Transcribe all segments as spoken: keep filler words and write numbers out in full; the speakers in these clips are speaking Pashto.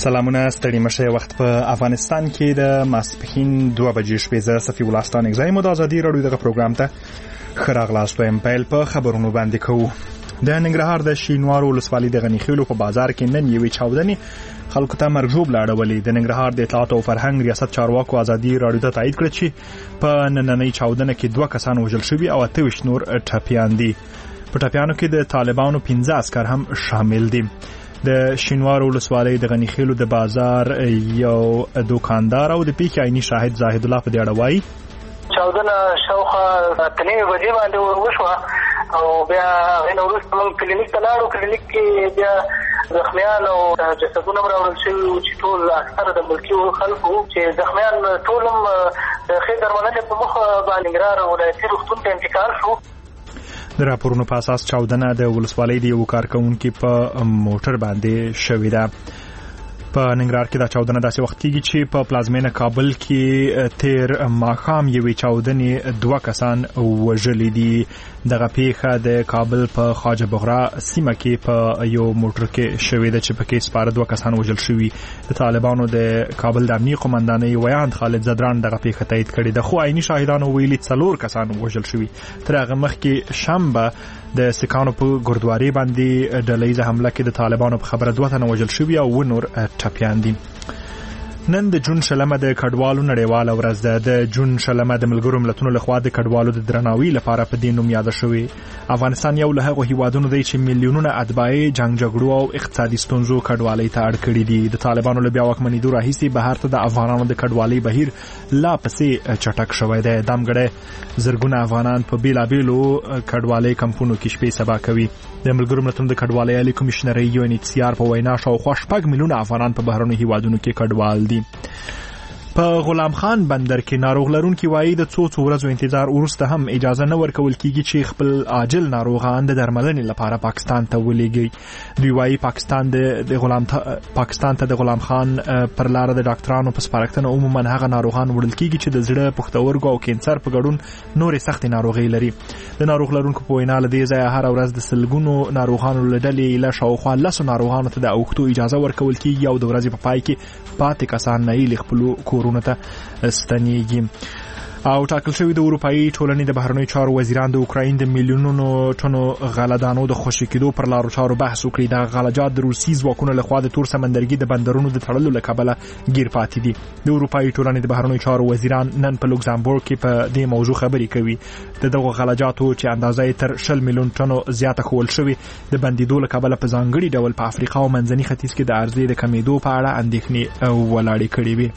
سلامونه ستړي مشه وخت په افغانستان کې د ماسپښین دوه بجې شپې زه صفي الله ستانک زایم د ازادي راډیو دغه پروګرام ته خراغلاست وایم. پیل په خبرونو باندې کوو. د ننګرهار د شینوارو ولسوالۍ د غنیخیلو په بازار کې نن یوې چاودنې خلکو ته مرګ ژوبله اړولې. د ننګرهار د اطلاعات او فرهنګ ریاست چارواکو ازادي راډیو ته تایید کړ چې په نننۍ چاودنه کې دوه کسان وژل شوي او اته ویشت نور ټپیان دي. په ټپیانو کې د طالبانو پنځه عسکر هم شامل دي. د شینوارو ولسوالۍ د غنیخیلو د بازار یو دکاندار او د پیښې عیني شاهد زاهد الله په دې اړه وایي چاودنه شاوخوا اته نیمې بجې باندې وشوه او بیا هغې نه وروسته موږ کلینیک ته لاړو. کلینیک کې بیا زخمیان او جسدونه هم راوړل شوي وو چې ټول اکثره د ملکي خلکو وو چې زخمیان ټول هم د ښې درملنې په مخ باندې ننګرهار ولایتي روغتون ته انتقال شو. د راپورونو په اساس چاودنه د ولسوالۍ د یو کارکونکي په موټر باندې شوې ده. په ننګرهار کې دا چاودنه داسې وخت کېږي چې په پلازمینه کابل کې تیر ماښام یوې چاودنې دوه کسان وژلي دي. دغه پیښه د کابل په خواجه بغرا سیمه کې په یو موټر کې شوې ده چې پکې سپاره دوه کسان وژل شوي. د طالبانو د کابل د امنیي قومندانۍ ویاند خالد زدران دغه پیښه تایید کړې ده، خو عیني شاهدانو ویلي څلور کسان وژل شوي. تر هغه مخکې شنبه د سکانو په ګردواري باندې ډلهیزه حمله کې د طالبانو په خبره دوه تنه وژل شوي او نور ټپیان دي. نن د جون شلمه د کډوالو نړیواله ورځ ده. د جون شلمه د ملګرو ملتونو لخوا د کډوالو د درناوي لپاره په دې نوم یاده شوې. افغانستان یو له هغو هیوادونو دی چې میلیونونه اتباع جنگ جګړو او اقتصادي ستونزو کډوالۍ ته اړ کړي دي. د طالبانو له بیا واکمنېدو راهیسې بهر ته د افغانانو د کډوالۍ بهیر لا پسې چټک شوی دی. دامګړی زرګونه افغانان په بیلابیلو کډوالۍ کمپونو کې شپې سبا کوي. د ملګرو ملتونو د کډوالۍ عالي کمیشنرۍ یو ان ایچ سی آر په وینا شاوخوا شپږ میلیونه افغانان په بهرنیو هیوادونو کې کډوال دي. په غلام خان بندر کې ناروغ لرونکي وایي د څو څو ورځو انتظار وروسته هم اجازه نه ورکول کیږي چې خپل عاجل ناروغان د درملنې لپاره پاکستان ته ولېږي. دوی وایي پاکستان د غلام پاکستان ته د غلام خان پر لار د ډاکټرانو په سپارښتنه عموما هغه ناروغان وړل کیږي چې د زړه، پښتورګو او کینسر په ګډون نورې سختې ناروغۍ لري. د ناروغ لرونکو په وینا له دې ځایه هره ورځ د سلګونو ناروغانو له ډلې له شاوخوا لسو ناروغانو ته د اوښتو اجازه ورکول کیږي او د ورځې په پای کې پاتې کسان نه یې خپلو کورونو ته ستنېږي. او ټاکل شوی د اروپایي ټولنې د بهرنیو چارو وزیران د اوکراین د میلیونونو ټنو غلهدانو د خوشي کېدو پر لارو چارو بحث وکړي. د غلجات د روسي ځواکونو لخوا د تور سمندرګي د بندرونو د تړلو له کبله گیر پاتې دي. د اروپایي ټولنې د بهرنیو چارو وزیران نن په لوکزامبورګ کې په دې موضوع خبرې کوي. د دغو غلجاتو چې اندازه یې تر شل میلیون ټنو زیاته ښوول شوې د بندیدو له کبله په ځانګړي ډول په افریقا او منځني ختیځ کې د عرضې د کمیدو په اړه اندېښنې ولاړې کړې وي.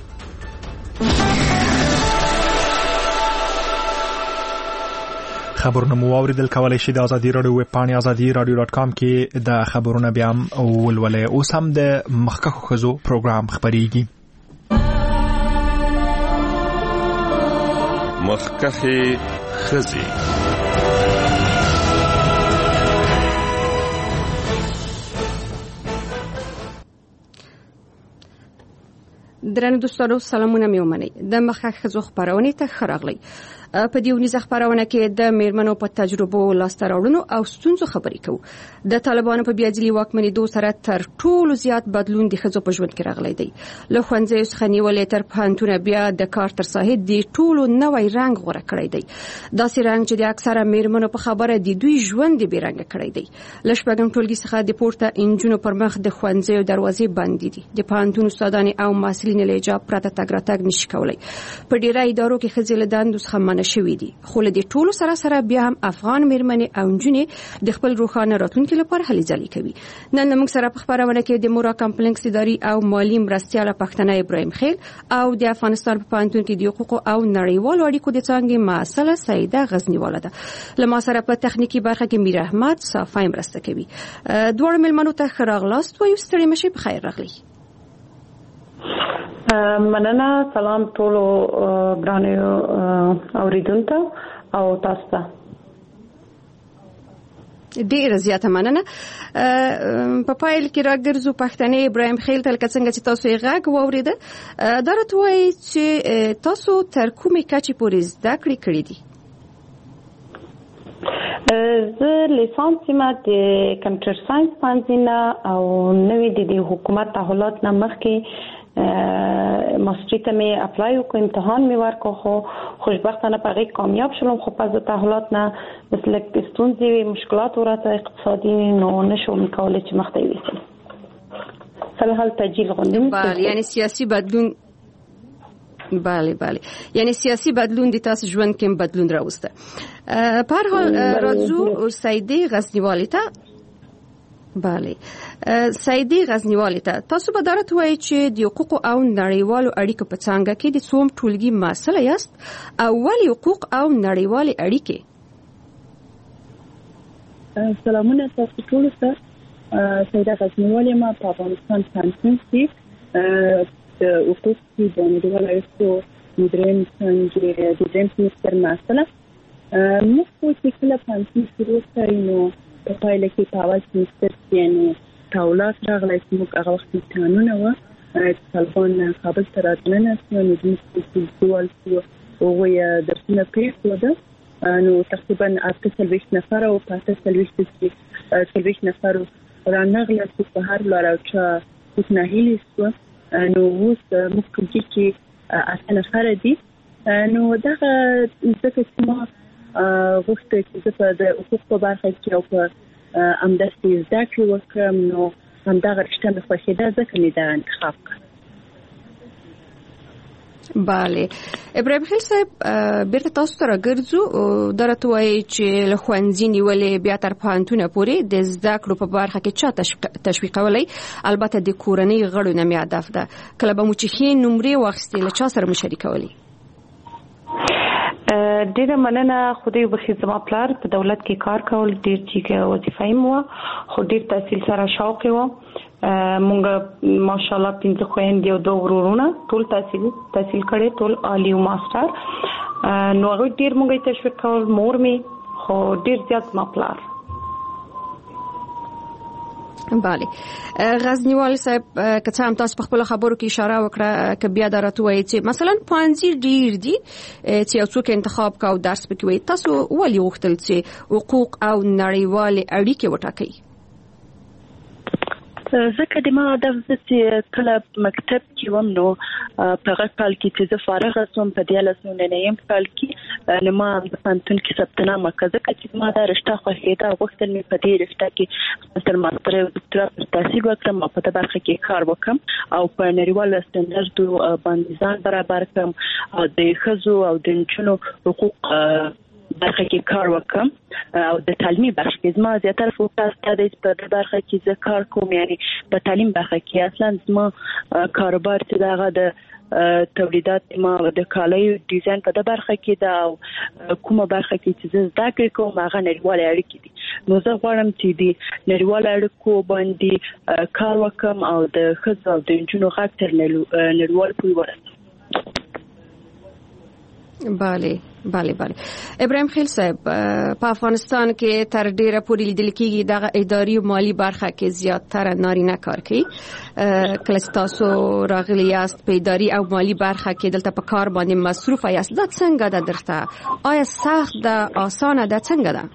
خبرونه مو واوریدل. کولای شئ د ازادي راډیو ویب پاڼې ازادي راډیو ډاټ کام کې د خبرونه بیا هم ولولئ. اوس هم د مخکښو ښځو پروګرام خپریږي. مخکښې ښځې. درنو دوستانو سلامونه مې ومنئ. د مخکښ ښځو خپرونې ته ښه راغلی. په دې ونیزه خپرونه کې د میرمنو په تجربو، لاسته راوړنو او ستونزو خبرې کوو. د طالبانو په بیا ځلي واکمنېدو سره تر ټولو زیات بدلون د ښځو په ژوند کې راغلی دی. له ښوونځیو څخه نیولې تر پوهنتونه بیا د کار تر ساحې د ټولو نوی رنګ غوره کړی دی. داسې رنګ چې د اکثره میرمنو په خبره د دوی ژوند بې رنګه کړی دی. له شپږم ټولګي څخه د پورته انجونو پر مخ د ښوونځیو دروازې بندې دي. د پوهنتون استادانې او محصلین له حجاب پرته تګ راتګ نشي کولی. په ډیری ادارو کې ښځې له دندو څخه منع شوي دي. خو له دې ټولو سره سره بیا هم افغان میرمنې او نجونې د خپل روښانه راتلونکي لپاره هلې ځلې کوي. نن موږ سره په خپرونه کې د مورا کمپلیکس اداري او مالی مرستیاله پښتنه ابراهیم خیل او د افغانستان په پوهنتون کې د حقوقو او نړیوالو اړیکو د څانګې مسله سیده غزنیواله ده. له ما سره په تخنیکی برخه کې میر احمد صافی مرسته کوي. دواړو مېلمنو ته ښه راغلاست وایو. ستړي مشئ، په خیر راغلی. مننه. سلام ټولو ګرانو اوریدونکو او تاسو ته. ډیره زیاته مننه. په پایل کې راګرځو پښتنې ابراهیم خیل تل څنګه چې تاسو یې غږ واوریده. دا راته وایي چې تاسو تر کومې کچې پورې زده کړې کړې دي؟ زه لیسانس ما د کمپیوټر ساينس پانځینه او نوې د حکومت تحولات نه مخکې ماستری ته مې اپلای وکړ، امتحان مې ورکړ، خو خوشبختانه په هغې کامیاب شلم. خو پس د تحولات نه مثل ستونزې وي، مشکلات ورته اقتصادي، نو نشوم کولی چې مخته یوسم. فلحال تجهیل غوندې. بله، یعنی سیاسي بدلون. بله بله، یعنی سیاسی بدلون د تاسو ژوند کې بدلون راوسته. په هر حال راځو سیدې غزنیوالي ته. بله، سیدې غزنیوالي ته تاسو به درته وایي چې د حقوق او نړیوالو اړیکو په څانګه کې د څوم ټولګي مسله یاست او ولې حقوق او نړیوالې اړیکې؟ سلامونه تاسو ټول ته. سیدې غزنیوالي ما په افغانستان کې د حقوق د نړیوالو اړیکو مدیرین څنګه د جیمز مستر مسله موږ چې کله پانسي شروع کړو نو په پایله کې په اول مستر یعنی تاولات راغلی چې موږ هغه وخت امتحانونه و طالبان کابل ته راتلنه نو موږ په ډول کې وګورئ درسونه پېښوده نو تقریبا اته څلوېښت نفر او په اته څلوېښت کې څلوېښت نفر رانغله چې په هر لار او چې ناهیلي شو. نو اوس موږ کوم چې اته نفر دي نو دغه ځکه چې ما غوښته چې په د حقوق په برخه کې او په همداسې زده کړې وکړم نو همدغه رشته مې خوښېده ځکه مې دا انتخاب کړ. بله، ابراهیم خیل صاحب بیرته تاسو ته راګرځو. درته وایي چې له ښوونځي نیولې بیا تر پوهنتونه پورې د زده کړو په برخه کې چا تشویقولی؟ البته د کورنۍ غړو نه مې هدف ده. کله به مو چې ښې نمرې واخیستې له چا سره مو شریکولی؟ ډیره مننه. خدای وبخښي، زما پلار په دولت کې کار کول، ډیر چې وظیفه یې مو خو ډیر تحصیل سره شوق و. مونږ ماشاءالله پنځه خويندې او دوه ورونه ټول تحصیل تحصیل کړي، ټول عالی او ماستر. نو هغه ډیر مونږ ته تشویق کول، مور می خو ډیر زیات ما پلار. بله، غزنیوال صاحب که څه هم تاسو په خپل خبرو کې اشاره وکړه که بیا درته وایي چې مثلا پوهنځي ډیر دي چې یو څوک انتخاب کا او درس پکې وایي، تاسو ولې غوښتل چې حقوق او نړیوالې اړیکې وټاکئ؟ ځکه د ما هدف چې کله مکتب کې وم نو په هغه کال کې چې زه فارغه شوم په دیارلس نولسم کال کې نو ما په پوهنتون کې ثبت نام وکړ ځکه چې ما دا رشته خوښېده. غوښتل مې په دې رشته کې تر ماستر او ډاکټرا تحصیل وکړم او په دې برخه کې کار وکړم او په نړیوالو سټنډرډو باندې ځان برابر کړم او د ښځو او د نجونو حقوق برخه کې کار وکم او د تعلیمي برخه کې زما زیاتره فوکس د په برخه کې زه کار کوم، یعنی په تعلیم برخه کې اصلا زما کاروبار چې دغه د تولیدات ما د کالیو ډیزاین په برخه کې دا کومه برخه کې چې زه زده کړې کوم هغه نړیوالې اړیکې دي. نو زه غواړم چې د نړیوالو اړیکو باندې کار وکم او د ښځو او د نجونو غږ تر نړیوال پورې ورسوم. بله بله بله. ابراهیم خیل صاحب په افغانستان کې تر ډیره پورې لیدل کېږي دغه اداري او مالی برخه کې زیاتره نارینه کار کوي. کله چې تاسو راغلی یاست په اداري او مالی برخه کې دلته په کار باندې مصروف یاست، دا څنګه ده درته؟ آیا سخت ده، آسانه ده، څنګه ده؟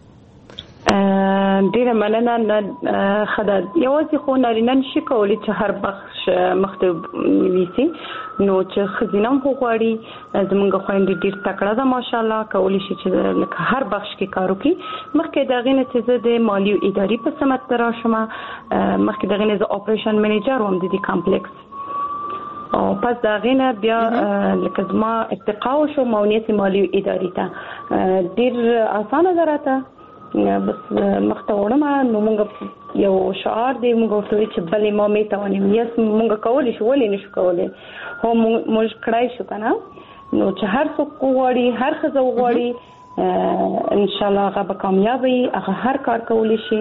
ډیره مننه. خدای یوازې خو نارینه نشي کولی چې هر بخش مخته ویسي، نو چې خزینه هم غواړي. زمونږ خويندې ډیر تکړه ده ماشاءالله، کولی شي چې لکه هر بخش کې کار وکړي. مخکې دغه نه چې زه د مالی او اداري په سمت راشم، مخکې دغه نه زه اپریشن منیجر وم د دې کمپلیکس او پس دغه نه بیا لکه زما ارتقا شو ماونیت مالی او اداري ته ډیر اسانه درته بس مخته وړم. نو موږ یو شعار دی موږ ورته چې بلې ما مې توانیم یس موږ کولی شو، ولې نشو کولی؟ هو موږ کړای شو کنه. نو چې هر څوک غواړي، هر ښځه غواړي، ان شاء الله هغه به کامیاب وي، هغه هر کار کولی شي.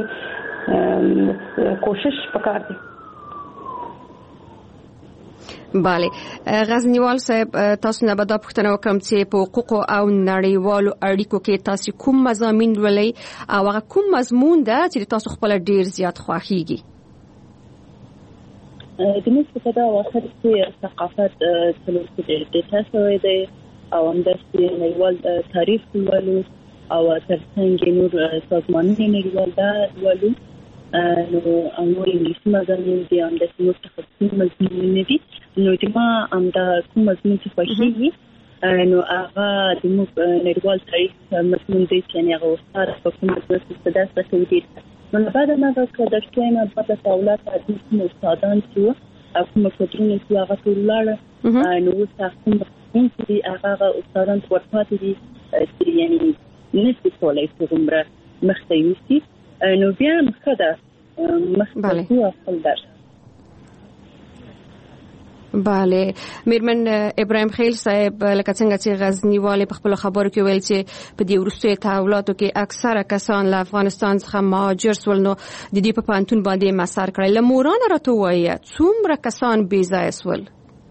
کوشش وکړئ. بله، غزنیوال صاحب تاسو نه به دا پوښتنه وکړم چې په حقوق او نړیوالو اړیکو کې تاسو کوم مضامین ولې او هغه کوم مضمون ده چې تاسو خپل ډیر زیات خوښیږي؟ د موږ په دا وخت کې ثقافت څلور کې د تاسو دی او همداسې نړیوال تاریخ ولولو او ترڅنګ نور سازمانونه نړیوال دا ولو نو امور انګلیسي مضامین دي هم د سیمو تخصصي مضمونونه دي نو دما هم د کوم مضمون چې خوښیږي نو هغه د موږ نړیوال تاریخ مضمون دی چې هغه استاد په کومه توګه ستاسو ته ویل نو بعد ما دا د ټیم په تاولات د کوم استادان چې کوم څه چې هغه ټولاره نو تاسو هم چې هغه استادان ورپاتې دي چې یعنی نشي کولای څومره مخته یوسي نو بیا مخده مخته خپل درس بله میرمن ابراهیم خیل صاحب لکه څنګه چې غزنی والي په خپل خبرو کې ویل چې په دې وروستي تحولاتو کې اکثره کسان له افغانستان څخه مهاجر سول نو د دې په پانتون باندې مسار کړل لموران راته وایي څومره کسان بې ځای سول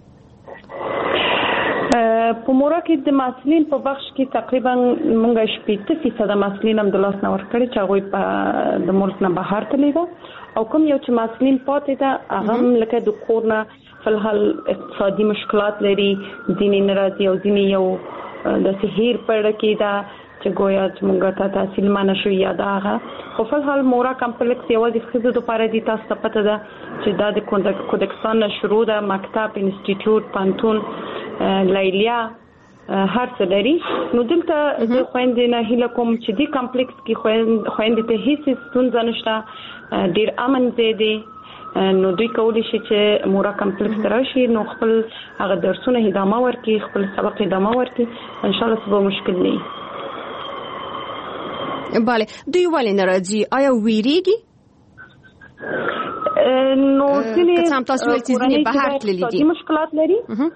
په مورا کې د محصلین په بخش کې تقریبا موږ شپږ فیصد محصلین هم د لاس نه ورکړي چې هغه په د ملک نه بهر تللی دا او کوم یو چې محصلین پاتې ده هغه لکه د کورنا فلحال اقتصادي مشکلات لري ځینې ناراضي او ځینې یو د سهیر پر کې دا چې ګویا چې موږ ته تحصیل مانه شو یا دا هغه خو فلحال مورا کمپلیکس یوازې خزو د پاره دي تاسو ته پته ده چې دا د کودکستان شروع ده مکتب انسټیټیوټ پانتون لایلیا هر څه لري نو دلته د خويندې نه هیله کوم چې دی کمپلیکس کې خويندې ته هیڅ ستونزه نشته ډیر امن دی نو دوی کولی شي چې مورا کمپلیکس راشي نو خپل هغه درسونه ادامه ورکړي خپل سبق ادامه ورکړي ان شاء الله څه مشکل نه bale دوی ولې ناراضي آیا ویریږي نو ځینې کسان تاسو ول چې ځینې بهر تللي دي مشکلات لري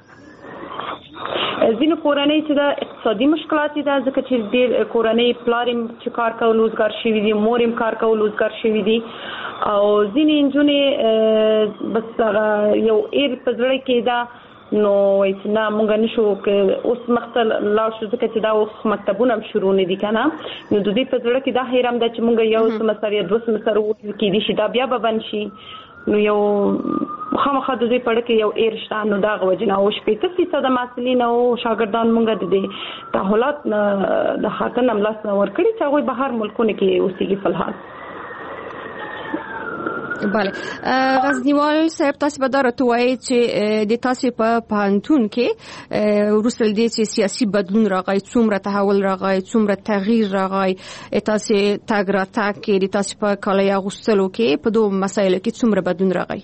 ځینې کورنۍ چې دا اقتصادي مشکلات دي ځکه چې ډېر کورنۍ پلاریم چې کار کول روزګار شوی دي موریم کار کول روزګار شوی دي او ځینې انجونې بس یو ایر په ځړې کې دا نو چې نه مونږ نشو اوس مختل لا شو ځکه چې دا اوس مکتبونه شروع نه دي کنه نو د دې په ځړې کې دا هیرم د چې مونږ یو سمستر یا دوه سمستر وکړو کې دي چې دا بیا به بن شي نو یو خامخا د دې پړ کې یو ایرشته نو دا غوښنه او شپږ فیصد محصلین او شاګردان مونږ د دې تحولات د خاطر نملاس ورکړي چې هغه بهر ملکونه کې اوسېږي فلحال bale غزنیوال صاحب تاسو به دا راټوي چې د تاسو په پانتون کې ورسل دي چې سیاسي بدلون راغی څومره تحول راغی څومره تغییر راغی تاسو تاګ را تاګ کې د تاسو په کالیا غوستلو کې په دوه مسایلو کې څومره بدلون راغی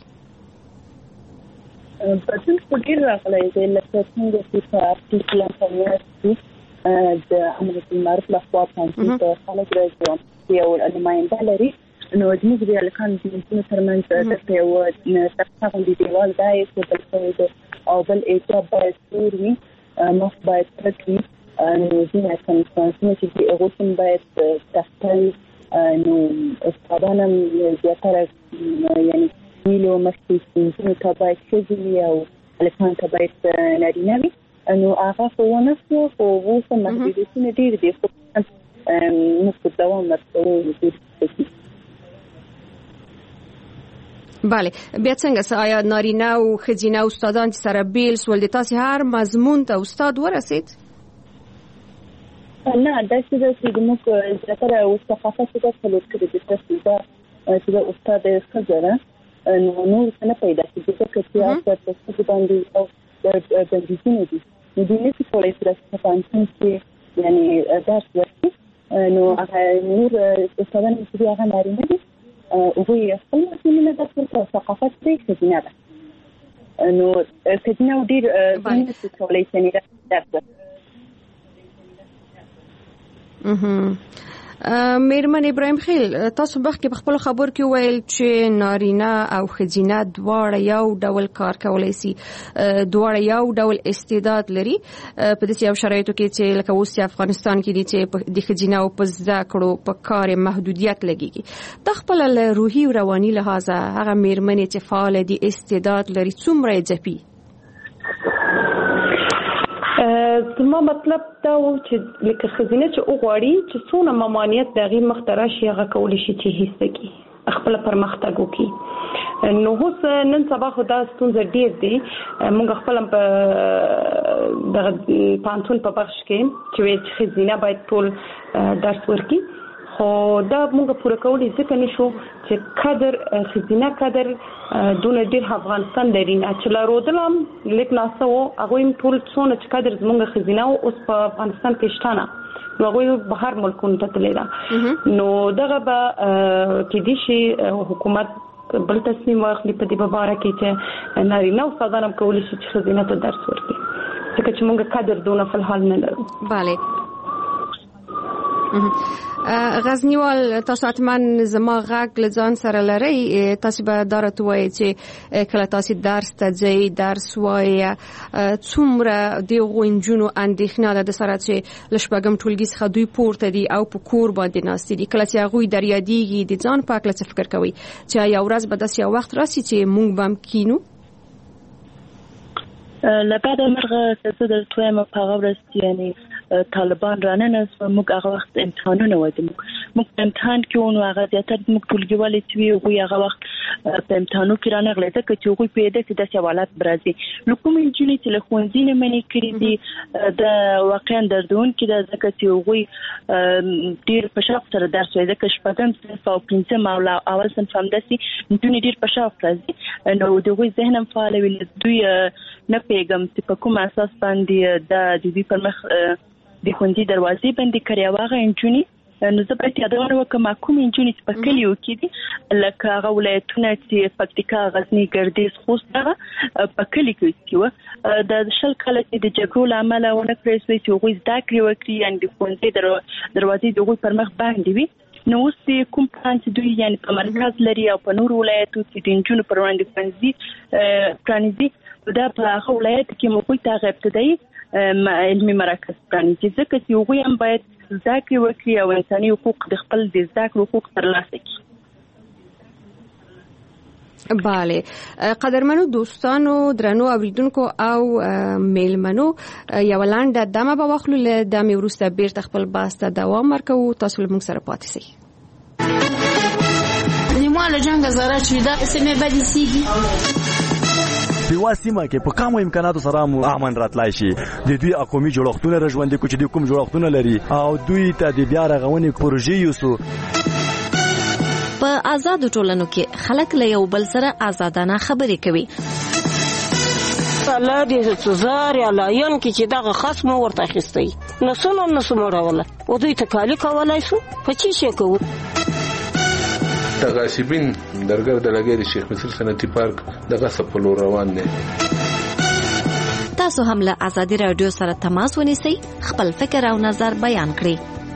بدلون په ډیر راغلی دی لکه څنګه چې په ارتکل انفورماتیک د امر بالمعروف لخوا پانتون ته خلک راځي یو نماینده لري نو د موږ د الکان د انسانو ترمنځ د یو تفاهم دی دیوال دای چې په څه او بل ایجاب باید وري مخ باید ترکي نو ځینې څنګه چې هغه څنګه باید تحصیل نو استادانه زیاتره یعنی ویلو مستې ته باید شګلی او الکان ته باید نارینه وي نو هغه په ونه خو په وسه محدودیتونه ډیر دي خو نو په دوام مرسته bale بیا څنګه آیا نارینه او ښځینه استادان چې سره بیل سول د تاسو هر مضمون ته استاد ورسید نه دا چې د موږ زیاتره او ثقافت ته څلور کړي د تاسو دا چې د استاد خزره نو نو څنګه پیدا کیږي چې تاسو په باندې او د بندیزونه دي د دې څه کولای شي چې پانتون کې یعنی درس ورکړي نو هغه نور استادان چې هغه نارینه دي او وی خپل مسلمانه د ثقافت ته خدمت ده نو خدمت ډیر څه کولای شي نه درس میرمن ابراهیم خیل تاسو بخ کې په خپل خبر کې ویل چې نارینه او ښځینه دواړه یو ډول کار کولای شي دواړه یو ډول استعداد لري په دې یو شرایطو کې چې لکه اوس افغانستان کې دي چې د ښځینه او په ذکرو په کار محدودیت لګيږي د خپل روحي او رواني لحاظ هغه میرمن چې فعال دي استعداد لري څومره ځپي زما مطلب دا و چې لکه خزینه چې وغواړي چې څونه ممانعت دغه مخترا شي هغه کول شي چې هیڅ کی خپل پرمختګ وکړي. نو اوس نن سبا خو دا ستونزه ډیر دی. موږ خپل په د پانتون په بخش کې چې ښځینه باید ټول درس ورکړي، خو دا موږ پوره کولی ځکه نشو چې قدر ښځینه قدر دونه ډیر افغانستان لري نه چې لارودل هم لیک ناسه و هغوی هم ټول څونه چې قدر زموږ ښځینه اوس په افغانستان کې شته نه، نو هغوی بهر ملکونو ته تللی ده. نو دغه به کیدای شي حکومت بل تصمیم واخلي په دې باره کې چې نارینه استادان هم کولی شي چې ښځینه ته درس ورکړي، ځکه چې موږ قدر دونه په الحال نه لرو. بله غزنیوال، تاسو اتمن زما غږ لځان سره لري، تاسو به دا راته وایي چې کله تاسو درس ته ځئ درس وایي څومره د غونجونو اندېښنه ده د سره چې لشبګم ټولګي څخه دوی پورته دي او په کور باندې ناست دي، کله چې هغه در یادېږي د ځان په اړه څه فکر کوي چې یو ورځ به داسې یو وخت راسي چې موږ به هم کینو؟ لبعد مرغه سیاست در توی ما پاغورست یعنی طالبان رانه نست و موږ هغه وخت امتحانونه وایو، موږ امتحان کې ونو هغه زیاتره موږ ټولګیوالې چې وي هغه وخت په امتحانو کې رانه غلې ځکه چې هغوی پیدا چې داسې حالات برازي. نو کوم نجونې چې له ښوونځي نه منې کړي دي دا واقعا دردونکي ده، ځکه چې هغوی ډېر په شوق سره درس وایي، ځکه شپږم صنف او پنځم او اول صنف همداسې نجونې ډېر په شوق راځي، نو د هغوی ذهن هم فعاله وي. دوی نه پوهېږم چې په کوم اساس باندې دا د دوی پر مخ د ښوونځي دروازې بندې کړې او هغه نجونې، نو زه باید یادونه وکړم کومې نجونې چې په کلیو کې دي لکه هغه ولایتونه چې پکتیکا، غزني، ګردیز، خوست هغه په کلي کې وو د شل کاله چې د جګړو له امله ونه کړی شوی چې هغوی زده کړې وکړي، یعنې د ښوونځي دروازې د هغوی پر مخ باندې وي. نو اوس کوم پلان چې دوی یعنې په مرکز لري او په نورو ولایتو چې د نجونو پر وړاندې ښوونځي پرانیزي، دا په هغه ولایت کې هغوی ته هغه ابتدایي علمي مراکز پرانیزي، ځکه چې هغوی هم باید زده کړې وکړي او انساني حقوق د خپل د زده کړې حقوق ترلاسه کړي. بله قدرمنو دوستانو، درنو اوریدونکو او میلمنو، یو لنډه دمه به واخلو، له دمې وروسته بیرته خپل بحث ته دوام ورکوو. تاسو له موږ سره پاتې شئ. نیمه له جنګ زاره چې دا اسمه بدی سیږي په سیمه کې په کومو امکاناتو سره مو امن راتلای شي، د دوی قومي جوړښتونه رژوندې کوي چې د کوم جوړښتونه لري او دوی ته د بیا رغونې پروژې یوسو. په آزاد ټولنو کې خلک له یو بل سره آزادانه خبرې کوي. الله دې زار یا لایون کې چې دغه خاص مو ورته اخیستی نو څنګه نو سموروله او دوی ته کالی کولای شو په چی شي کوو. تغاسبین درګر د لګي د شیخ مصر صنعتي پارک دغه سپلو روان دي. تاسو هم له آزادي رادیو سره تماس ونیسئ، خپل فکر او نظر بیان کړئ.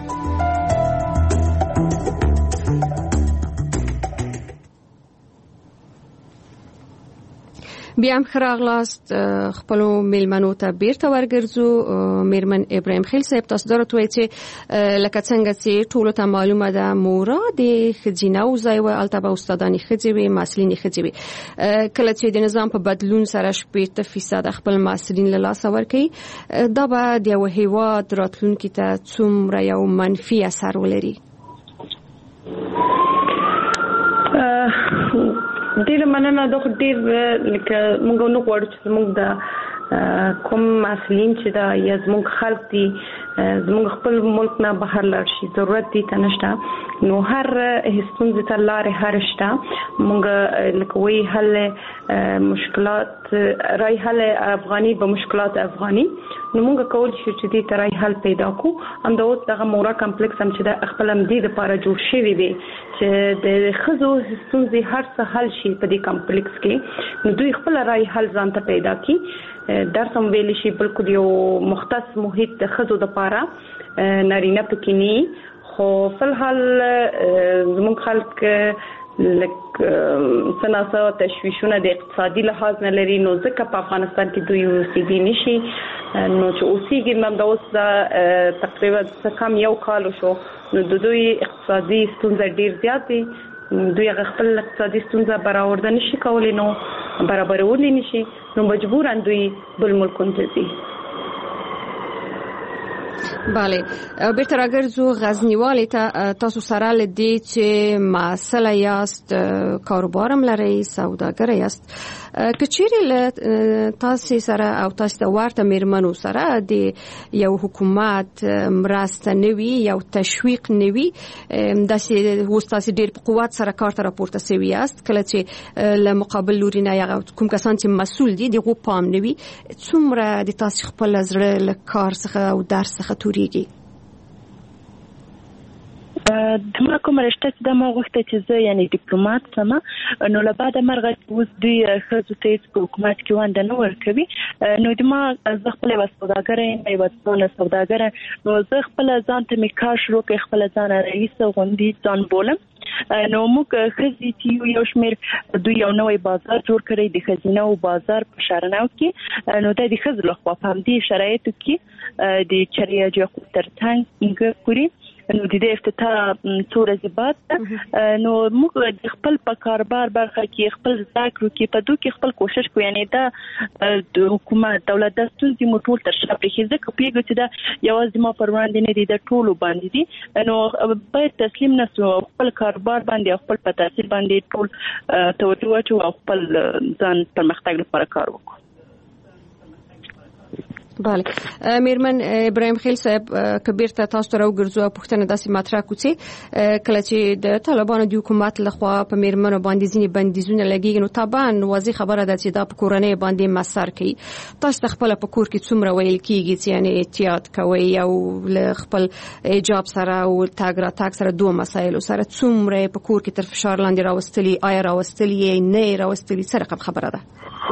بیا هم خراغلاست خپلو میلمنو ته بیرته ورګرځو. میرمن ابراهیم خیل صاحب، تاسو درته وایي چې لکه څنګه چې ټولو ته معلومه ده مورا د ښځینه ځای و البته استادانې ښځې وي، محصلینې ښځې وي. کله چې د نظام په بدلون سره شپېته فیصد خپل محصلین له لاسه ورکوي، دا به د یو هیواد راتلونکي ته څومره یو منفي اثر ولري؟ ډیر مننه. دا ډیر لکه موږ نو غواړو چې موږ د کوم مسلین چې دا یا زموږ خلک دي زموږ خپل ملک نه بهر لاړ شي، ضرورت دي ته نشته. نو هر ستونزې ته لارې هر شته. موږ لکه وی حل مشکلات رای حل افغاني به مشکلات افغاني، نو موږ کول شو چې دې ترای حل پیدا کو. هم دا اوس دغه مورا کمپلیکس هم چې د خپل هم دې لپاره جوړ شوی دی چې د خزو ستونزې هر څه حل شي په دې کمپلیکس کې. نو دوی خپل رای حل ځان ته پیدا کی، درس هم ویل شي بالکل یو مختص محیط د خزو د پاره نارینه پکینی. خو فلحال زموږ خلک لک سناسه تشویشونه د اقتصادي لحاظ نه لري، نو ځکه په افغانستان کې دوی اوسېږي نشي. نو چې اوسېږي هم دا اوس تقریبا څه کم یو کال شو، نو د دوی اقتصادي ستونزه ډیر زیات دي. دوی هغه خپل اقتصادي ستونزه برابر نشي کولی، نو برابرول نشي، نو مجبوران دوی بل ملکونو ته ځي. بله بیرته راګرځو غزنیوالې ته تاسو سره لدی چې مسله یاست کاروبارم لري سوداګر یاست کچېرې تاسو سره او تاسو د ورته میرمنو سره د یو حکومت مرسته نوي یو تشویق نوي داسې وستاسو ډیر په قوت سره کار ته راپورته سوي است کله چې له مقابل لوري نه یا کوم کسان چې مسؤل دي دغه پام نوي څومره د تاسو خپل زړه له کار څخه او درس څخه توريږي دما کوم رشته چې د ما غوښته چې زه یعنی ډیپلوماټ سم نو له بعد مرغه اوس دوی خزو ته په حکومت کې وانده نه ورکوي نو دما زه خپل وسوداګر یم یو څونه سوداګر نو زه خپل ځان ته میکا شروع کې خپل ځان رئیس غوندي ځان بولم نو موږ خزي چې یو شمیر دوی یو نوې بازار جوړ کړی د خزینه او بازار په شارناو کې نو د خزل خو په همدې شرایطو کې د چریه جو ترڅنګ ګوري نو د دې افتتاح څو ورځې بعد نو موږ د خپل په کاروبار برخه کې خپل ذکر کې په دوه کې خپل کوشش کوو یعنی دا د حکومت دولت د ستونزې موټول تر شا پرې ځکه پیګو چې دا یوازې ما پر وړاندې نه دي د ټولو باندې دي نو باید تسلیم نشو خپل کاروبار باندې خپل په تاثیر باندې ټول توجه واچو او خپل ځان پرمختګ لپاره کار وکړو. بله میرمن ابراهیم خیل صاحب کبیر ته تاسو ته راوګرځو پوښتنه داسې مطرح کوڅه کله چې د طالبانو د حکومت لخوا په میرمنو باندې ځینې بندیزونه لګیږي نو طبعا واضح خبره ده چې دا په کورنۍ باندې مسر کوي تاسو خپل په کور کې څومره ویل کیږي چې یعنی احتیاط کوي او له خپل ایجاب سره او تاګ را تاګ سره دوه مسایل سره څومره په کور کې تر فشار لاندې راوستلي آیا راوستلي نه راوستلي سره خبره ده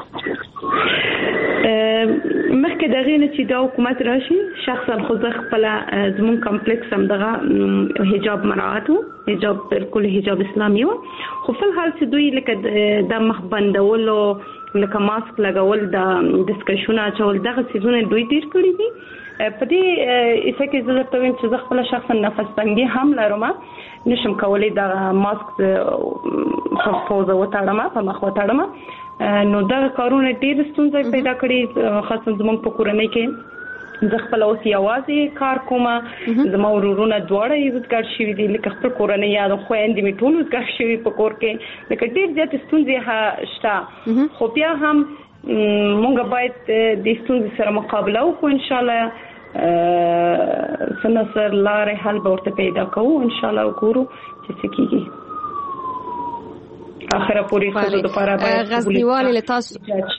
مخکې دغه نه چې دا حکومت راشي شخصا خو زه خپل زمون کمپلیکس هم دغه حجاب مراعاتو حجاب بالکل حجاب اسلامي و خو په حال چې دوی لکه د مخ بندولو لکه ماسک لګول د ډسکشن اچول دغه سيزونه دوی ډیر کړی دي په دې اسه کې زه ته ویم چې زه خپل شخصا نفس تنګي هم لرم نشم کولای د ماسک په فوزه وتاړم په مخ وتاړم نو دا کارونه ډیر ستونزې پیدا کړې خاصه زموږ په کورنۍ کې زه خپل اوس یوازې کار کوم زما ورورونه دواړه یې وزګار شوي دي لکه خپل کورنۍ یا د خويندې می ټول وزګار شوي په کور کې لکه ډیر زیات ستونزې ها شته خو بیا هم مونږ باید د ستونزې سره مقابله وکړو ان شاء الله سنصر لارې حل به ورته پیدا کوو ان شاء الله وګورو چې څه کیږي اخره پوری خود د پاره باید غزنیوال له تاسو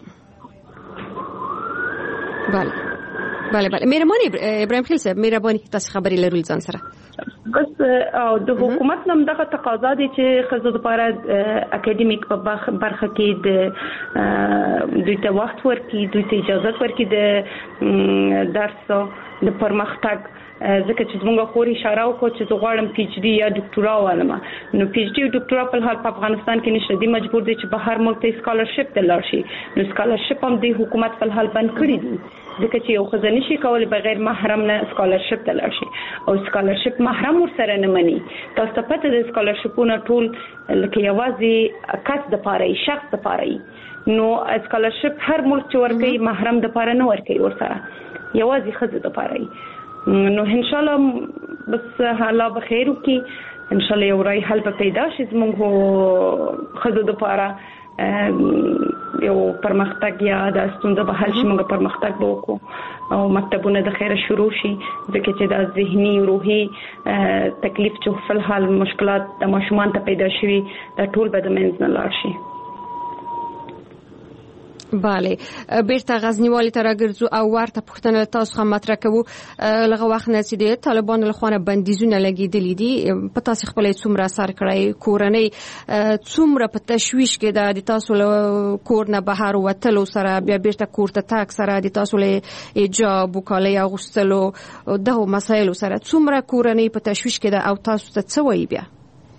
بله بله بله مهرباني ابراهیم خیل صاحب مهرباني تاسو خبري لرول ځان سره بس او د حکومت نم دغه تقاضا دي چې خزو د پاره اکیډمیک په برخه کې د دوی ته وخت ورکړي دوی ته اجازه ورکړي د درس د پرمختګ ځکه چې موږ خوري اشاره وکړو چې زه غواړم پی ایچ ډي یا ډاکټورا والم نو پی ایچ ډي او ډاکټورا په حال په افغانستان کې نشته دي مجبور دي چې بهر ملک ته سکالرشپ ته لاړ شي نو سکالرشپ هم د حکومت په حال بند کړی دي ځکه چې یو خزانه شي کول بغیر محرم نه سکالرشپ ته لاړ شي او سکالرشپ محرم ورسره نه مني تاسو ته پته د سکالرشپونو ټول لکه یوازې کس د پاره شخص د پاره نو سکالرشپ هر ملک چې ورکوي محرم د پاره نه ورکوي ورسره یوازې خزه د پاره نو ان شاء الله بس حالا بخیر وکي ان شاء الله یو راي حل په پیدا شي زموږ خزو د پاره یو پرمختګ یا د ستونزې به حل شي موږ پرمختګ وکړو او مکتبونه د خیره شروع شي ځکه چې د ذهني روحي تکلیف چې په حال مشکلات د ماشومان ته پیدا شي د ټول به د منځ نه لاړ شي بله بیرته غزنیوالي ته راګرځو او ورته پوښتنه تاسو هم مطرح کوو لغه وخت نه چې د طالبانو له خوا بندیزونه لګیدلې دي په تاسو خپل څومره اثر کړی کورنۍ څومره په تشویش کې د تاسو له کور نه بهر وتلو سره بیا بیرته کور ته تاک سره د تاسو له ایجاب وکالي اغوستلو دغه مسایل سره څومره کورنۍ په تشویش کې ده او تاسو ته څه وایي بیا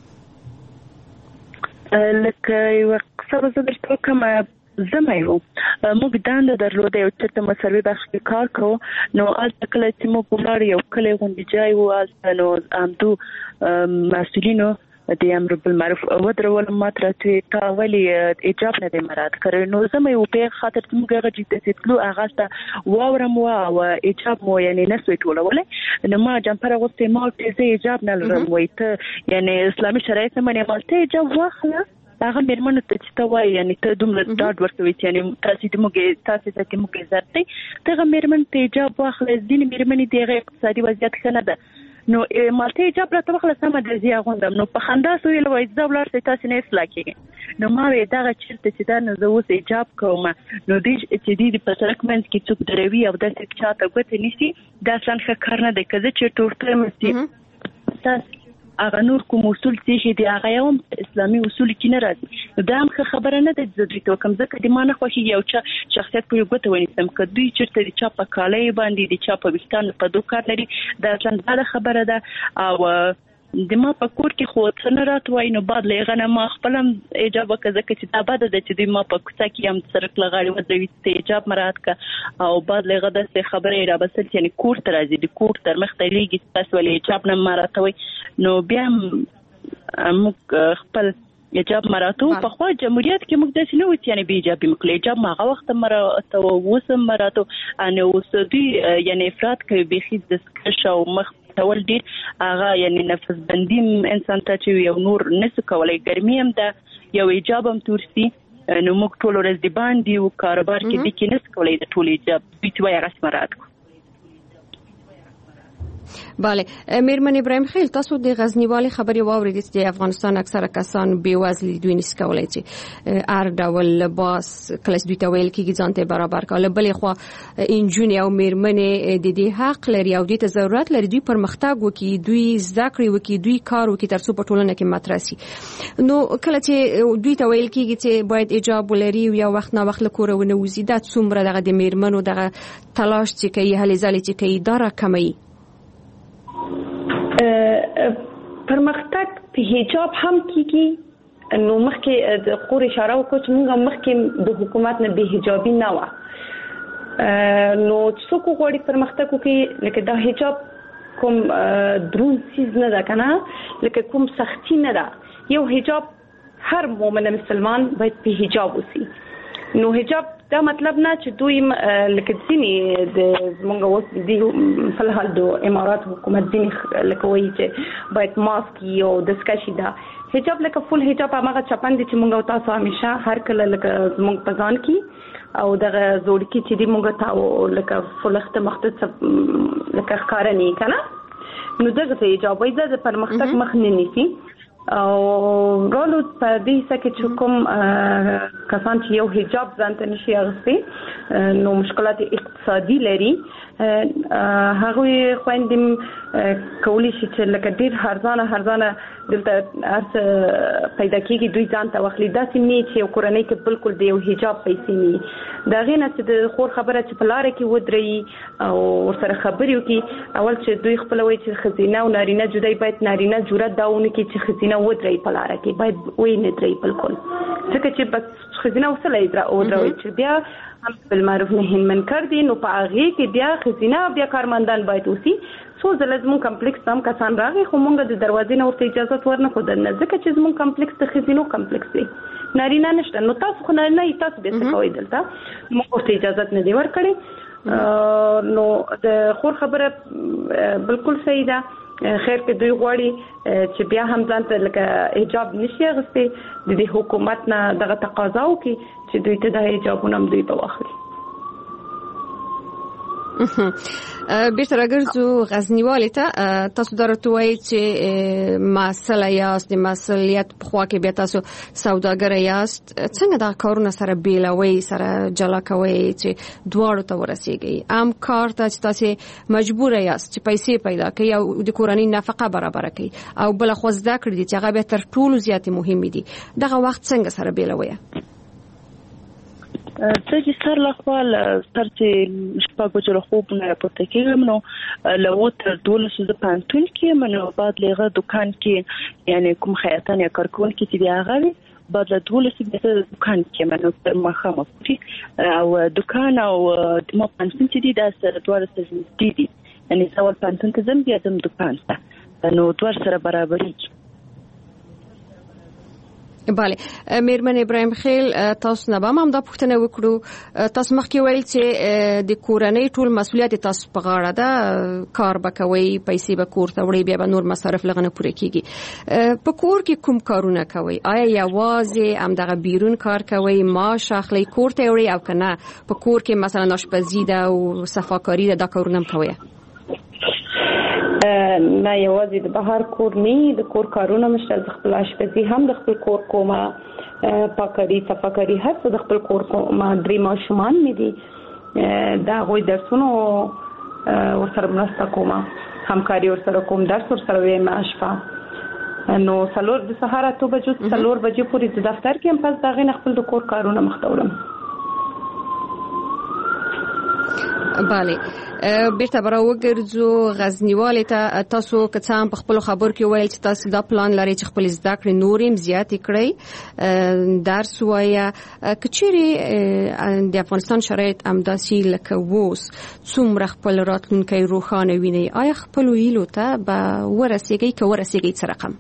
لکه یو څه زه درته کوم زمه یو موږ دانده درلوده یو چې تم سروي بخش کې کار کوو نو البته کله چې موږ ولر یو کله غونډه جای و نو امدو مسؤلینو د امر بالمعروف ودرول ماتره تا ولی ایجاب نه مراد کړي نو زمې او په خاطر موږ غږی ته تلو هغه ته وورم او ایجاب مو یعنی نسوي ټولولې نو ما جمپر غوته ما ته ایجاب نه لرم وای ته یعنی اسلامي شرایط نه منې مالته ایجاب واخله هغه مرمنه ته چې تا وای یعنی ته دومره ډاډ ورکوي چې یعنی تاسو د موږ تاسو ته کې موږ زرتي ته مرمن ته ایجاب واخله ځین مرمنې دغه اقتصادي وضعیت ښه نه ده نو مالته ایجاب راته واخله سم د زیه غوندم نو په خندا سویل وای ځبلار ته تاسو نه اصلاح کیږي نو ما وی دغه چیرته چې دا نه زه اوس ایجاب کوم نو دې چې دې په سرک منځ کې څوک دروي او داسې چاته ګوت نشي دا څنګه ښه کار نه دی کله چې ټورته مستي تاسو هغه نور کوم اصول چې دی هغه هم اسلامي اصول کې نه راځي دا هم خبره نه ده چې دوی کوم ځکه د مانه خوشي یو چې شخصیت په یو ګوت ونیسم که دوی چیرته د چا په کالای باندې د چا په وستان په دوکار لري دا څنګه خبره ده او د ما په کور کې خو څنګه راتوي نو بعد لغه نه ما خپل ایجاب وکړه چې دا بده ده چې د ما په کوڅه کې هم سرک لغاړي ودوي ته ایجاب مراد کا او بعد لغه د خبره را بسل چې کور تر ازي د کور تر مخ ته لیږي تاسو ولې ایجاب نه مراتوي نو بیا موږ خپل ایجاب مراتو په خو جمهوریت کې موږ داسې نه وتی یعنی بي ایجاب موږ ایجاب ماغه وخت مراتو وسم مراتو ان اوسدي یعنی افراد کوي بيخي د سکشو مخ تول ډیر هغه یعنی نفس بندیم انسان ته چې یو نور نس کولای ګرمي هم ده یو ایجاب هم تورسي نو موږ ټول ورځ دی باندې او کاروبار کې د کې نس کولای د ټول ایجاب بیت وای رسمرات بله میرمن ابراهیم خیل تاسو د غزنیوالي خبري واوریدئ چې افغانستان اکثره کسان بیوزلي دوی نس کولای چې هر ډول لباس کله دوی ته ویل کېږي ځان ته برابر کول بلې خو انجونی او میرمن د دې حق لري او د ته ضرورت لري دوی پرمختګ وکړي دوی زده کړې وکړي دوی کار وکړي ترڅو په ټولنه کې مطرح شي نو کله چې دوی ته ویل کېږي چې باید ایجاب ولري او یو وخت نه وخت له کور ونه وزي دا څومره دغه د میرمنو دغه تلاش چې کوي هلې ځلې چې کوي دا راکموي پرمختګ په حجاب هم کیږي نو مخکې د قور اشاره وکړو چې موږ مخکې د حکومت نه به حجابي نه و نو څوک غواړي پرمختګ وکړي لکه دا حجاب کوم درون سیز نه ده کنه لکه کوم سختی نه ده یو حجاب هر مؤمن مسلمان باید په حجاب وسی نو حجاب دا مطلب نه چې دوی لکه ځینې د زمونږ اوس د فلحال د امارات حکومت ځینې لکه وایي چې باید ماسک یو د سکشي دا حجاب لکه فل حجاب هغه چپن دي چې مونږ تاسو همیشه هر کله لکه زمونږ پزان کې او دغه زوړ کې چې دی مونږ تاسو لکه فلخت مختص لکه ښکارنی کنه نو دغه حجاب وایي د پرمختګ مخ نه نیسي او رولو په دې سکه چې کوم کسان چې یو حجاب ځانته نشي اغوستي نو مشکلات اقتصادي لري هغه خويندم کولی شي چې لکه ډیر هرځانه هرځانه دلته ارڅ پیدا کیږي دوی ځانته واخلي داسې نه چې یو کورنۍ کې بالکل د یو حجاب پیسې نه دا غینه چې د خور خبره چې په لار کې ودرې او سره خبرې وکي اول چې دوی خپل وایي چې خزینه او نارینه جدای باید نارینه جرأت داونه کې چې خزینه ودرې په لار کې باید وې نه درې بالکل ځکه چې بس خزینه وسله یې او دروي چې بیا هم بالمعروف نه منکر دي نو په هغه کې بیا خزینه بیا کارمندان باید وسی سو زلزمون کمپلیکس هم کسان راغی خو مونږ د دروازې نه ورته اجازه ورنه خو د ځکه چې زمون کمپلیکس د خزینو کمپلیکس دی نارینه نشته نو تاسو خو نه تاسو به څه کوئ دلته مونږ ورته اجازه نه دی ورکړي نو د خور خبره بالکل صحیح ده خیر کې دوی غواړي چې بیا هم ځانته لکه حجاب نشي غوستي د دې حکومت نه دغه تقاضا وکړي چې دوی ته د حجابونه هم دوی په واخلي بیرته راګرځو غزنیوالي ته تاسو درته وایي چې مسله یاست د مسولیت په خوا کې بیا تاسو سوداګر یاست څنګه دا کارونه سره بیلوي سره جلا کوي چې دواړو ته ورسیږي ام کار ته چې تاسو مجبور یاست چې پیسې پیدا کړئ او د کورنۍ نفقه برابر کړئ او بل خو زده کړئ چې هغه به تر ټولو زیات مهم دي دغه وخت څنګه سره بیلوي څه چې سر له خپل سر چې شپږ بجو خوب نه راپورته کېږم نو له تر دولس د پانتون کې منو بعد لغه دکان کې یعنی کوم خیاطان یا کارکون کې چې بیا غوي بعد له دولس د دکان کې منو پر مخامه پوری او دکان او د ما پانتون چې دي د سره دوه سره دي یعنی څول پانتون ته زم بیا د دکان ته نو دوه سره برابرۍ bale میرمن ابراهیم خیل تاسو نه به هم دا پوښتنه وکړو تاسو مخکې ویل چې د کورنۍ ټول مسولیت تاسو په غاړه ده کار بکوي پیسې به کور ته وړي بیا به نور مصارف لغنه پوره کیږي په کور کې کوم کارونه کوي آیا یوازې هم دغه بیرون کار کوي معاش اخلي کور ته وړي او کنه په کور کې مثلا آشپزی ده او صفاکاری ده دا کارونه کوي نه یوازې د بهر کور نه د کور کارونه مشته د خپل آشپزي هم د خپل کور کومه پاکري صفاکاری هر څه د خپل کور کومه درې ماشومان مې دي دا غوي درسونو ورسره مرسته کومه همکاري ورسره کوم درس ورسره ویم اشفا نو څلور د سهار اته بجو څلور بجې پورې د دفتر کې هم پس دا غي خپل د کور کارونه مختورم bale بیرته برا وګرځو غزنیوال ته تاسو کڅام په خپل خبر کې وایي چې تاسو دا پلان لري چې خپل زده کړې نورم زیات کړئ درس وایا کچيري د افغانستان شرایط امداسي لکه ووس څومره خپل راتلونکي روښانه ویني آیا خپل ویلو ته به ورسیږي که ورسیږي څه رقم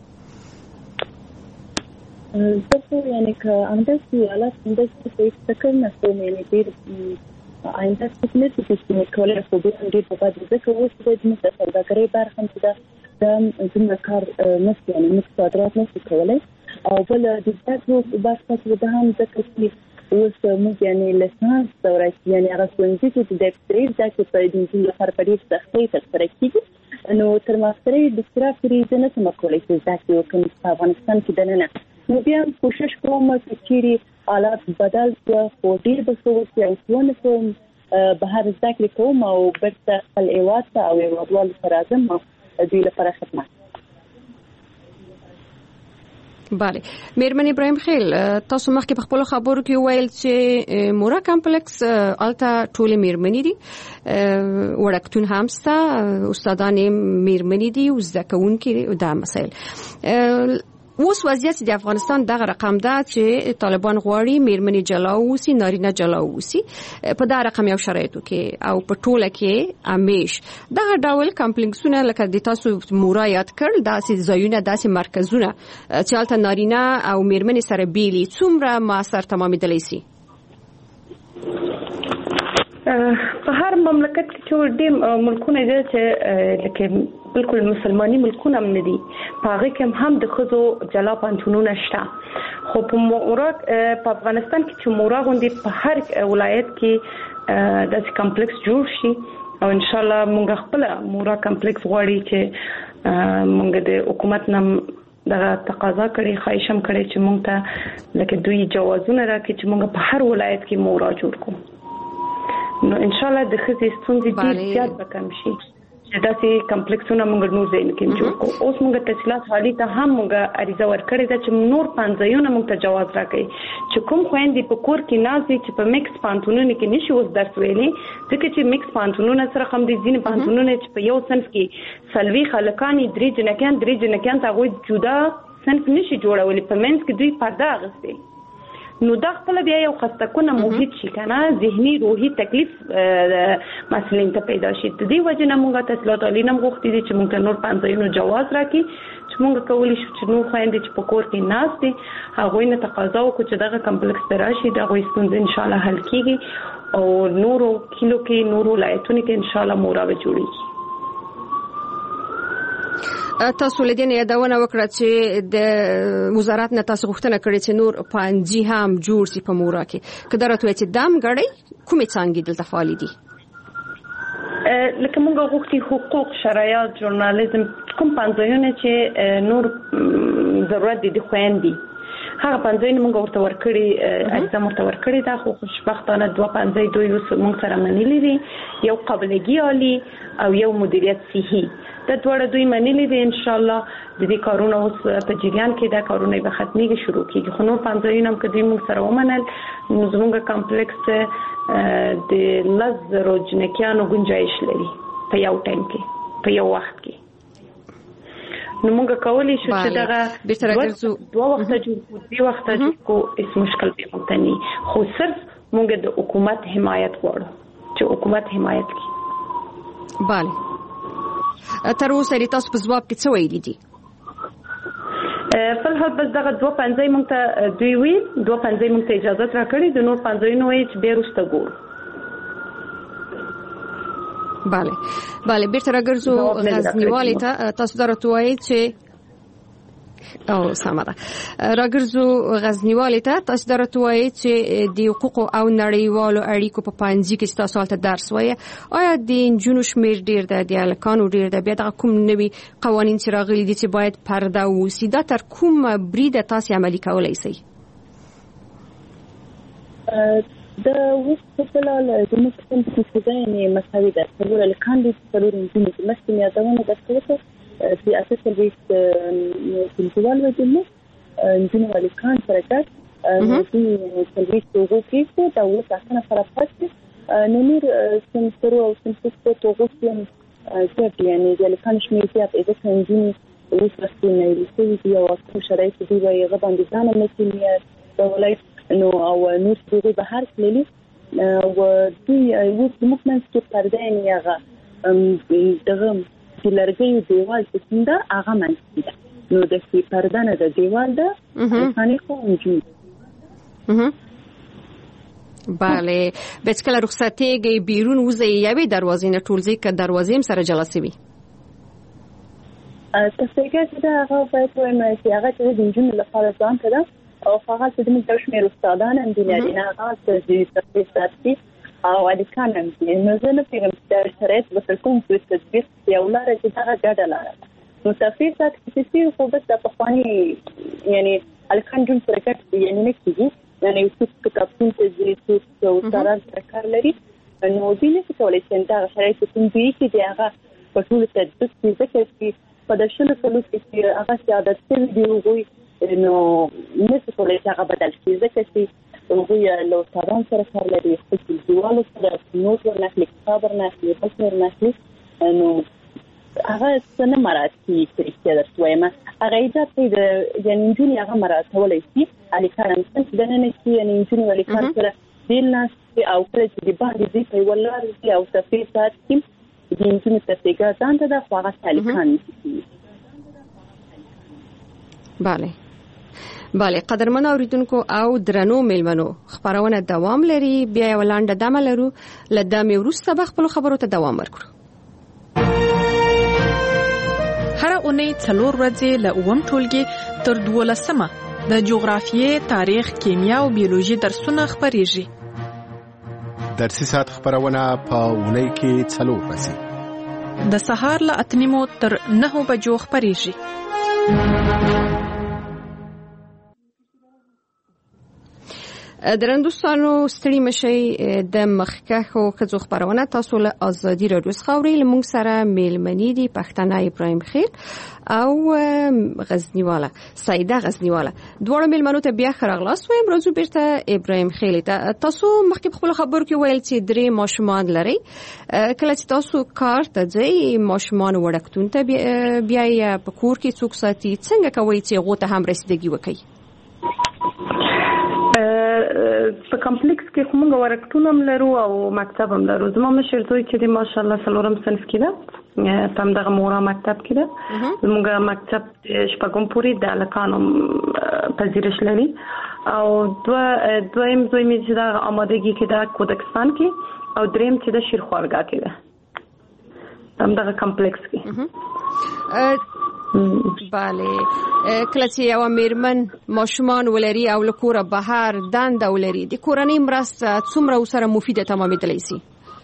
زه یعنی که امداسي حالات امداسي په فکر نه کوم یعنی ډیر آینده څه چې کولای شو د دې په اړه د څه وڅ د دې سوداګرۍ برخه هم ده د زموږ کار نشي یعنی موږ صادرات نشو کولای او بل د تاسو په باسه د هم ځکه چې اوس موږ یعنی لسانس دورې یعنی هغه څنګه چې د اکسپریز د کې په دې لپاره په دې سختۍ تر کېږي نو تر ماسترۍ د استراکري نه سم کولای چې ځکه یو کوم په افغانستان کې دننه نو بیا کوشش کوم چې چیرې حالات بدل شو خو ډیر به څه وشي او څونه کوم بهر ذکر کوم او برته خپل ایواته او ایوادوال سره ازم دوی لپاره خدمت bale میرمن ابراهیم خیل تاسو مخکې په خپل خبرو کې ویل چې مورا کمپلیکس التا ټول میرمنې دي وړکتون همستا استادان میرمنې دي او زکونکي دا مسائل اوس وضعیت د افغانستان دغه رقم ده چې طالبان غواړي میرمنې جلا اوسي نارینه جلا اوسي په دا رقم یو شرایطو کې او په ټوله کې امیش دغه ډول کمپلیکسونه لکه د تاسو مورا یاد کړل داسې ځایونه داسې مرکزونه چې هلته نارینه او میرمنې سره بیلي څومره موثر تمامېدلی سي په هر مملکت کې چې ډېر ملکونه دي چې لکه بالکل مسلمانۍ ملکونه هم نه دي په هغه کې هم د خزو جلا پانتونونه شته خو په مورا په افغانستان کې چې مورا غونډې په هر ولایت کې د کمپلیکس جوړ شي او ان شاء الله موږ خپل مورا کمپلیکس غواړي چې موږ د حکومت نم دغه تقاضا کړي خواهش هم کړي چې موږ ته لکه دوی جوازونه راکړي چې موږ په هر ولایت کې مورا جوړ کړو نو ان شاء الله د خزې ستونزې ډېر زیات به کم شي چې داسې کمپلیکسونه موږ نور ځای کې جوړ کوو اوس موږ تحصیلات حالي ته هم موږ عریضه ورکړې ده چې نور پنځایونه موږ ته جواز راکړي چې کوم خويندې په کور کې نازي چې په میکس پانتونونو کې نشي اوس درس ویلي ځکه چې میکس پانتونونه سره هم د ځین پانتونونه چې په یو صنف کې سلوي خلکانی درې جنکیان درې جنکیان ته غوي جدا صنف نشي جوړولې په منځ کې دوی پرده اغستې نو دا خپل بیا یو خستکونه موجود شي کنه ذهني روحي تکلیف مسلین ته پیدا شي د دې وجه نه موږ تحصیلات عالی نه غوښتي دي چې موږ نور پنځایونو جواز راکړي چې موږ کولی شو چې نور خويندې چې په کور کې ناست دي هغه نه تقاضا وکړي چې دغه کمپلیکس ته راشي دغه ستونزې ان شاء الله حل کیږي او نورو کیلو کې نورو ولایتونو کې ان شاء الله مورا به جوړیږي تاسو لیدنه یادونه وکړه چې د وزارت نه تاسو غوښتنه کړې چې نور پنځه هم جوړ شي په مورا کې کله راته چې دام غړي کومې څنګه دلته فعال دي لکه موږ غوښتي حقوق شرایط ژورنالیزم کوم پنځایونه چې نور ضرورت دي د خويندې هغه پنځایونه موږ ورته ورکړي اجازه مرته ورکړي دا خو خوشبختانه دوه پنځای دوی موږ سره منلي دي یو قابلیت عالی او یو مدیریت صحي د دوړ دوی منلي دي ان شاء الله د دې کارونه اوس په جریان کې دا کارونه به ختميږي شروع کیږي خو نور پنځایونه هم کدي موږ سره ومنل نو زموږ کمپلیکس د نظر او جنکیانو گنجائش لري په یو ټایم کې په یو وخت کې نو موږ کولی شو چې دغه دوه وخت جوړ دی وخت جوړ کو هیڅ مشکل به مونږ نه خو صرف موږ د حکومت حمایت غواړو چې حکومت حمایت کوي bale تر اوسه تاسو په ځواب کې څه ویلي دي په الحال بس دغه دوه پنځه مونږ ته دوی وی دوه پنځه مونږ ته اجازه راکړي د نور پنځه نو چې به رسته ګور. bale bale بیرته راګرځو غزنیوالي ته. تاسو درته وایي چې او سمره راګرځو غزنیوالي ته. تاسو درته وایي چې د حقوق او نړیوالو اړیکو په پانځي کې تاسو ته درس وایي. آیا د جنونو شمیر ډیر ده د الکانو ډیر ده بیا د کوم نوي قوانين چې راغلي دي چې باید پرده وسی دا تر کوم برید تاسو عملي کولای شئ؟ د وسپلال د مستند په ځای مساوي ده. څلور الکان دي څلور جنونو د مستند یادونه ده چې في أساس البيت في الجوال وجمه نجوم والكان فرقات في البيت توغو كيسو داوت عشان فرقات نمير سنسرو أو سنسكو توغو كيان جاب يعني اللي كان شمير فيها إذا كان جيني وصلنا يلسوي فيها وصل شرايط دي ويغضب ديزاين مثل دولايت إنه أو نور توغو بحر ليلي ودي وصل ممكن سكيب تردين ياغا دغم چې لرګي دیوال څنګه هغه منځي ده نو د سی پردانه د دیوال ده ځانې خو انجو. bale بچ کله رخصتېږي بیرون وځي یوې دروازې نه ټولځي ک دروازې هم سره جلسه وي. تاسو کې دا هغه په کومه چې هغه د انجو لپاره ځان کړه او هغه چې د مې شمیر استادان هم دي نه هغه چې تاسو او د کانم نو زه نه پیغام د شرایط په کوم څه تدبیر یو لاره چې دا ګډه لاره نو تفسیر چې چې خو بس د پخوانی یعنی الکان جون سرکټ یعنی نه کیږي یعنی څه کتابونه چې څه او سره کار لري نو دې نه کولای چې دا شرایط کوم دي چې هغه په ټول تدبیر چې په دشل کولو چې هغه عادت څه دی وګوي نو نه څه کولای چې هغه بدل شي ځکه چې وګوي لو تران سره کار لري خپل دیوالو سره نوټ ورناخلي کتاب ورناخلي بس ورناخلي نو هغه څنګه مراتي چې درته وایم هغه ایجاد د یعنی جونی هغه مراتي ولې شي علي کارم څنګه د نن کې یعنی جونی ولې کار سره دل ناس او کله چې د باندې دې په ولر او تفصیل سات کې د جونی تفصیلات ځان ته د خواغه سالکان bale bale قدرمن اوریدونکو او درنو میلمنو خبرونه دوام لري بیا ولانډه دمه لرو لدامي ورسته بخپل خبرو ته دوام ورکړو. هر اونۍ څلور ورځې له اووم ټولګي تر دولسمه د جغرافیې، تاریخ، کیمیا او بیولوژي درسونه خبريږي. درسي ساعت خبرونه په اونۍ کې څلور ورځې د سهار له اتنیمو تر نهو بجو خبريږي. درندوستانو ستړي مشي د مخکخو خزو خبرونه تاسو له ازادي رادیو خاوري لمون سره میلمنې دي پښتنه ابراهيم خیل او غزنیواله سیده غزنیواله دوه میلمنو ته بیا خرغلاس وایم راځو بیرته ابراهيم خیل ته. تاسو مخکې خپل خبر کې ویل چې درې ماشومان لري کله چې تاسو کار ته ځئ ماشومان وړکتون ته بیا په کور کې څوک ساتي څنګه کوي چې غوته هم رسیدګي وکړي؟ په کمپلیکس کې کومه ورکټونم لرو او مکتب هم لرو. زموږ مشر زوی چې د ماشاءالله سلورم صنف کې ده په همدغه مورا مکتب کې ده. زموږ مکتب شپږم پورې د الکانو پذیرش لري او دوه دویم زوی مې چې د آمادګي کې ده کودکستان کې او دریم چې د شیرخوارګا کې ده همدغه کمپلیکس کې. bale کله چې یو میرمن ماشومان ولري او لکوره بهر دند ولري د کورنۍ مرسته څومره وسره مفیده تمامېدلی شي؟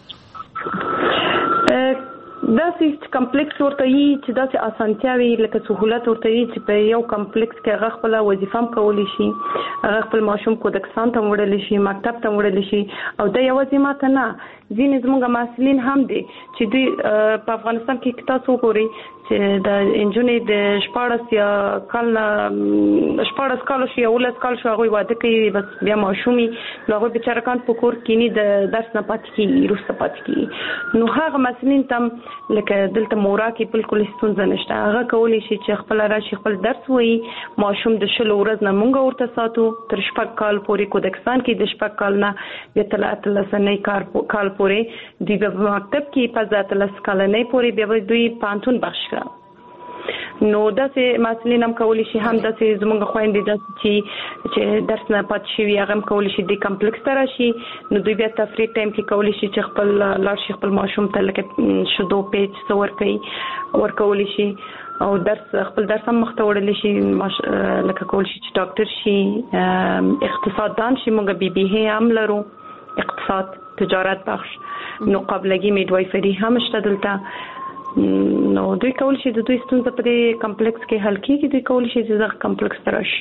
دا چې کمپلیکس ورته یي چې دا چې اسانتیاوي لکه سہولت ورته یي چې په یو کمپلیکس کې هغه خپل وظیفه هم کولی شي هغه خپل ماشوم کودکستان ته وړل شي مکتب ته وړل شي او دا یو ځما ته نه ځینې زموږ مسؤلین هم دي چې دوی په افغانستان کې تاسو وګورئ چې د انجونې د شپاړس یا کال شپاړس کال شي او لس کال شو هغه واده کوي بس بیا ماشومي هغه بیچاره کان په کور کې نه د درس نه پاتې کیږي روسته پاتې کیږي نو هغه مسؤلین تم لکه دلته مورا کې بالکل ستونزه نشته هغه کولی شي چې خپل راشي خپل درس وایي ماشوم د شل ورځ نه مونږ ورته ساتو تر شپږ کال پورې کودکستان کې د شپږ کال نه بیا تل اتلسنې کال کال پورې د مکتب کې په ذات لس کال نه پورې بیا دوی پانتون بخښ نو داسې مسلې هم کولی شي هم داسې زموږ خويندې داسې چې چې درس نه پات شي هغه هم کولی شي د کمپلیکس تر شي نو دوی بیا تفریح ټایم کې کولی شي چې خپل لار شي خپل ماشوم ته لکه شودو پیج څور کوي ورکولی شي او درس خپل درس هم مخته وړل شي لکه کولی شي چې ډاکټر شي اقتصاد دان شي موږ بي بي هي هم لرو اقتصاد تجارت بخش نو قبلګي میډوایفري هم شته دلته نو دوی کول شي د دوی ستونزه په دې کمپلیکس کې حل کیږي دوی کول شي چې زغ کمپلیکس ترشي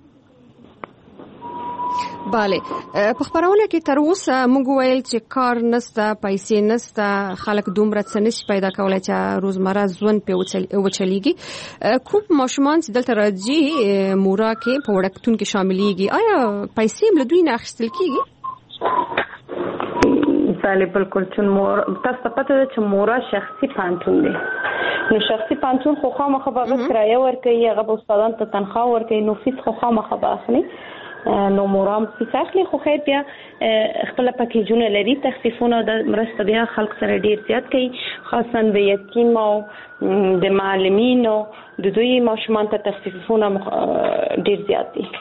bale په خبرونه کې تر اوسه موږ ویل چې کار نسته پیسې نسته خلک دومره څه نشي پیدا کولای چې روزمره ژوند په وچلېږي کوم ماشومان چې دلته راځي مورا کې په وړکتون کې شاملېږي آیا پیسې هم له دوی نه اخیستل کیږي بله بالکل چون مور تاسو ته پته ده چې مورا شخصي پانتون دی نو شخصي پانتون خو خامخا به کرایه ورکوي هغه به استادان ته تنخواه ورکوي نو فیس خو خامخا به اخلي نو مورا هم فیس اخلي خو خیر بیا خپل پکیجونه لري تخفیفونه د مرسته بیا خلک سره ډیر زیات کوي خاصا به یتیم او د معلمینو د دوی ماشومان ته تخفیفونه ډیر زیات دي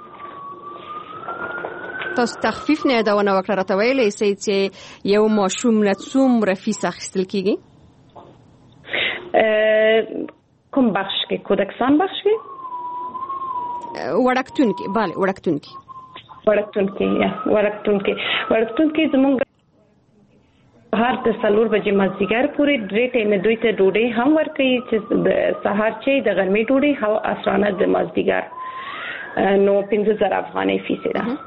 تاسو تخفیف نه دا ونه وکړه راته ویلې سې چې یو ماشوم نه څومره فیس اخیستل کیږي کوم بخش کې کودکستان بخش کې وړکتون کې bale وړکتون کې وړکتون کې یا وړکتون کې وړکتون کې زموږ هر د سلور بجې مازدیګر پورې درې ټیمه دوی ته ډوډۍ هم ورکوي چې د سهار چې د غرمې ډوډۍ او اسرانه د مازدیګر نو پنځه زره افغانۍ فیس ده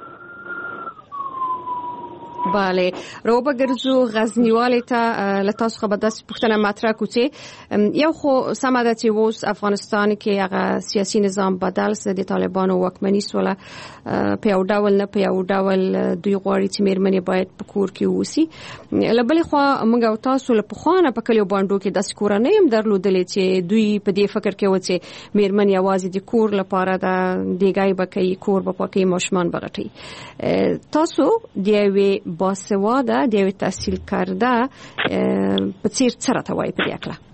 bale روبه ګرځو غزنیواله ته لتاسو خبر داس پښتنه مطرح کوڅه یو خو سماده چې ووس افغانستان کې هغه سیاسي نظام بدل سه د طالبانو واکمنۍ سره په یو ډول نه په یو ډول دوی غواړي چې میرمنې باید په کور کې ووسی لبل خو موږ او تاسو له پخوانه په کلیو باندې کې د کورنۍ هم درلودلې چې دوی په دې فکر کې و چې میرمن یوازې د کور لپاره د دیګای بکې کور په پاکي ماشومان بغټي تاسو دی باسواده د تحصیل کرده په څیر سره توای په دې اړه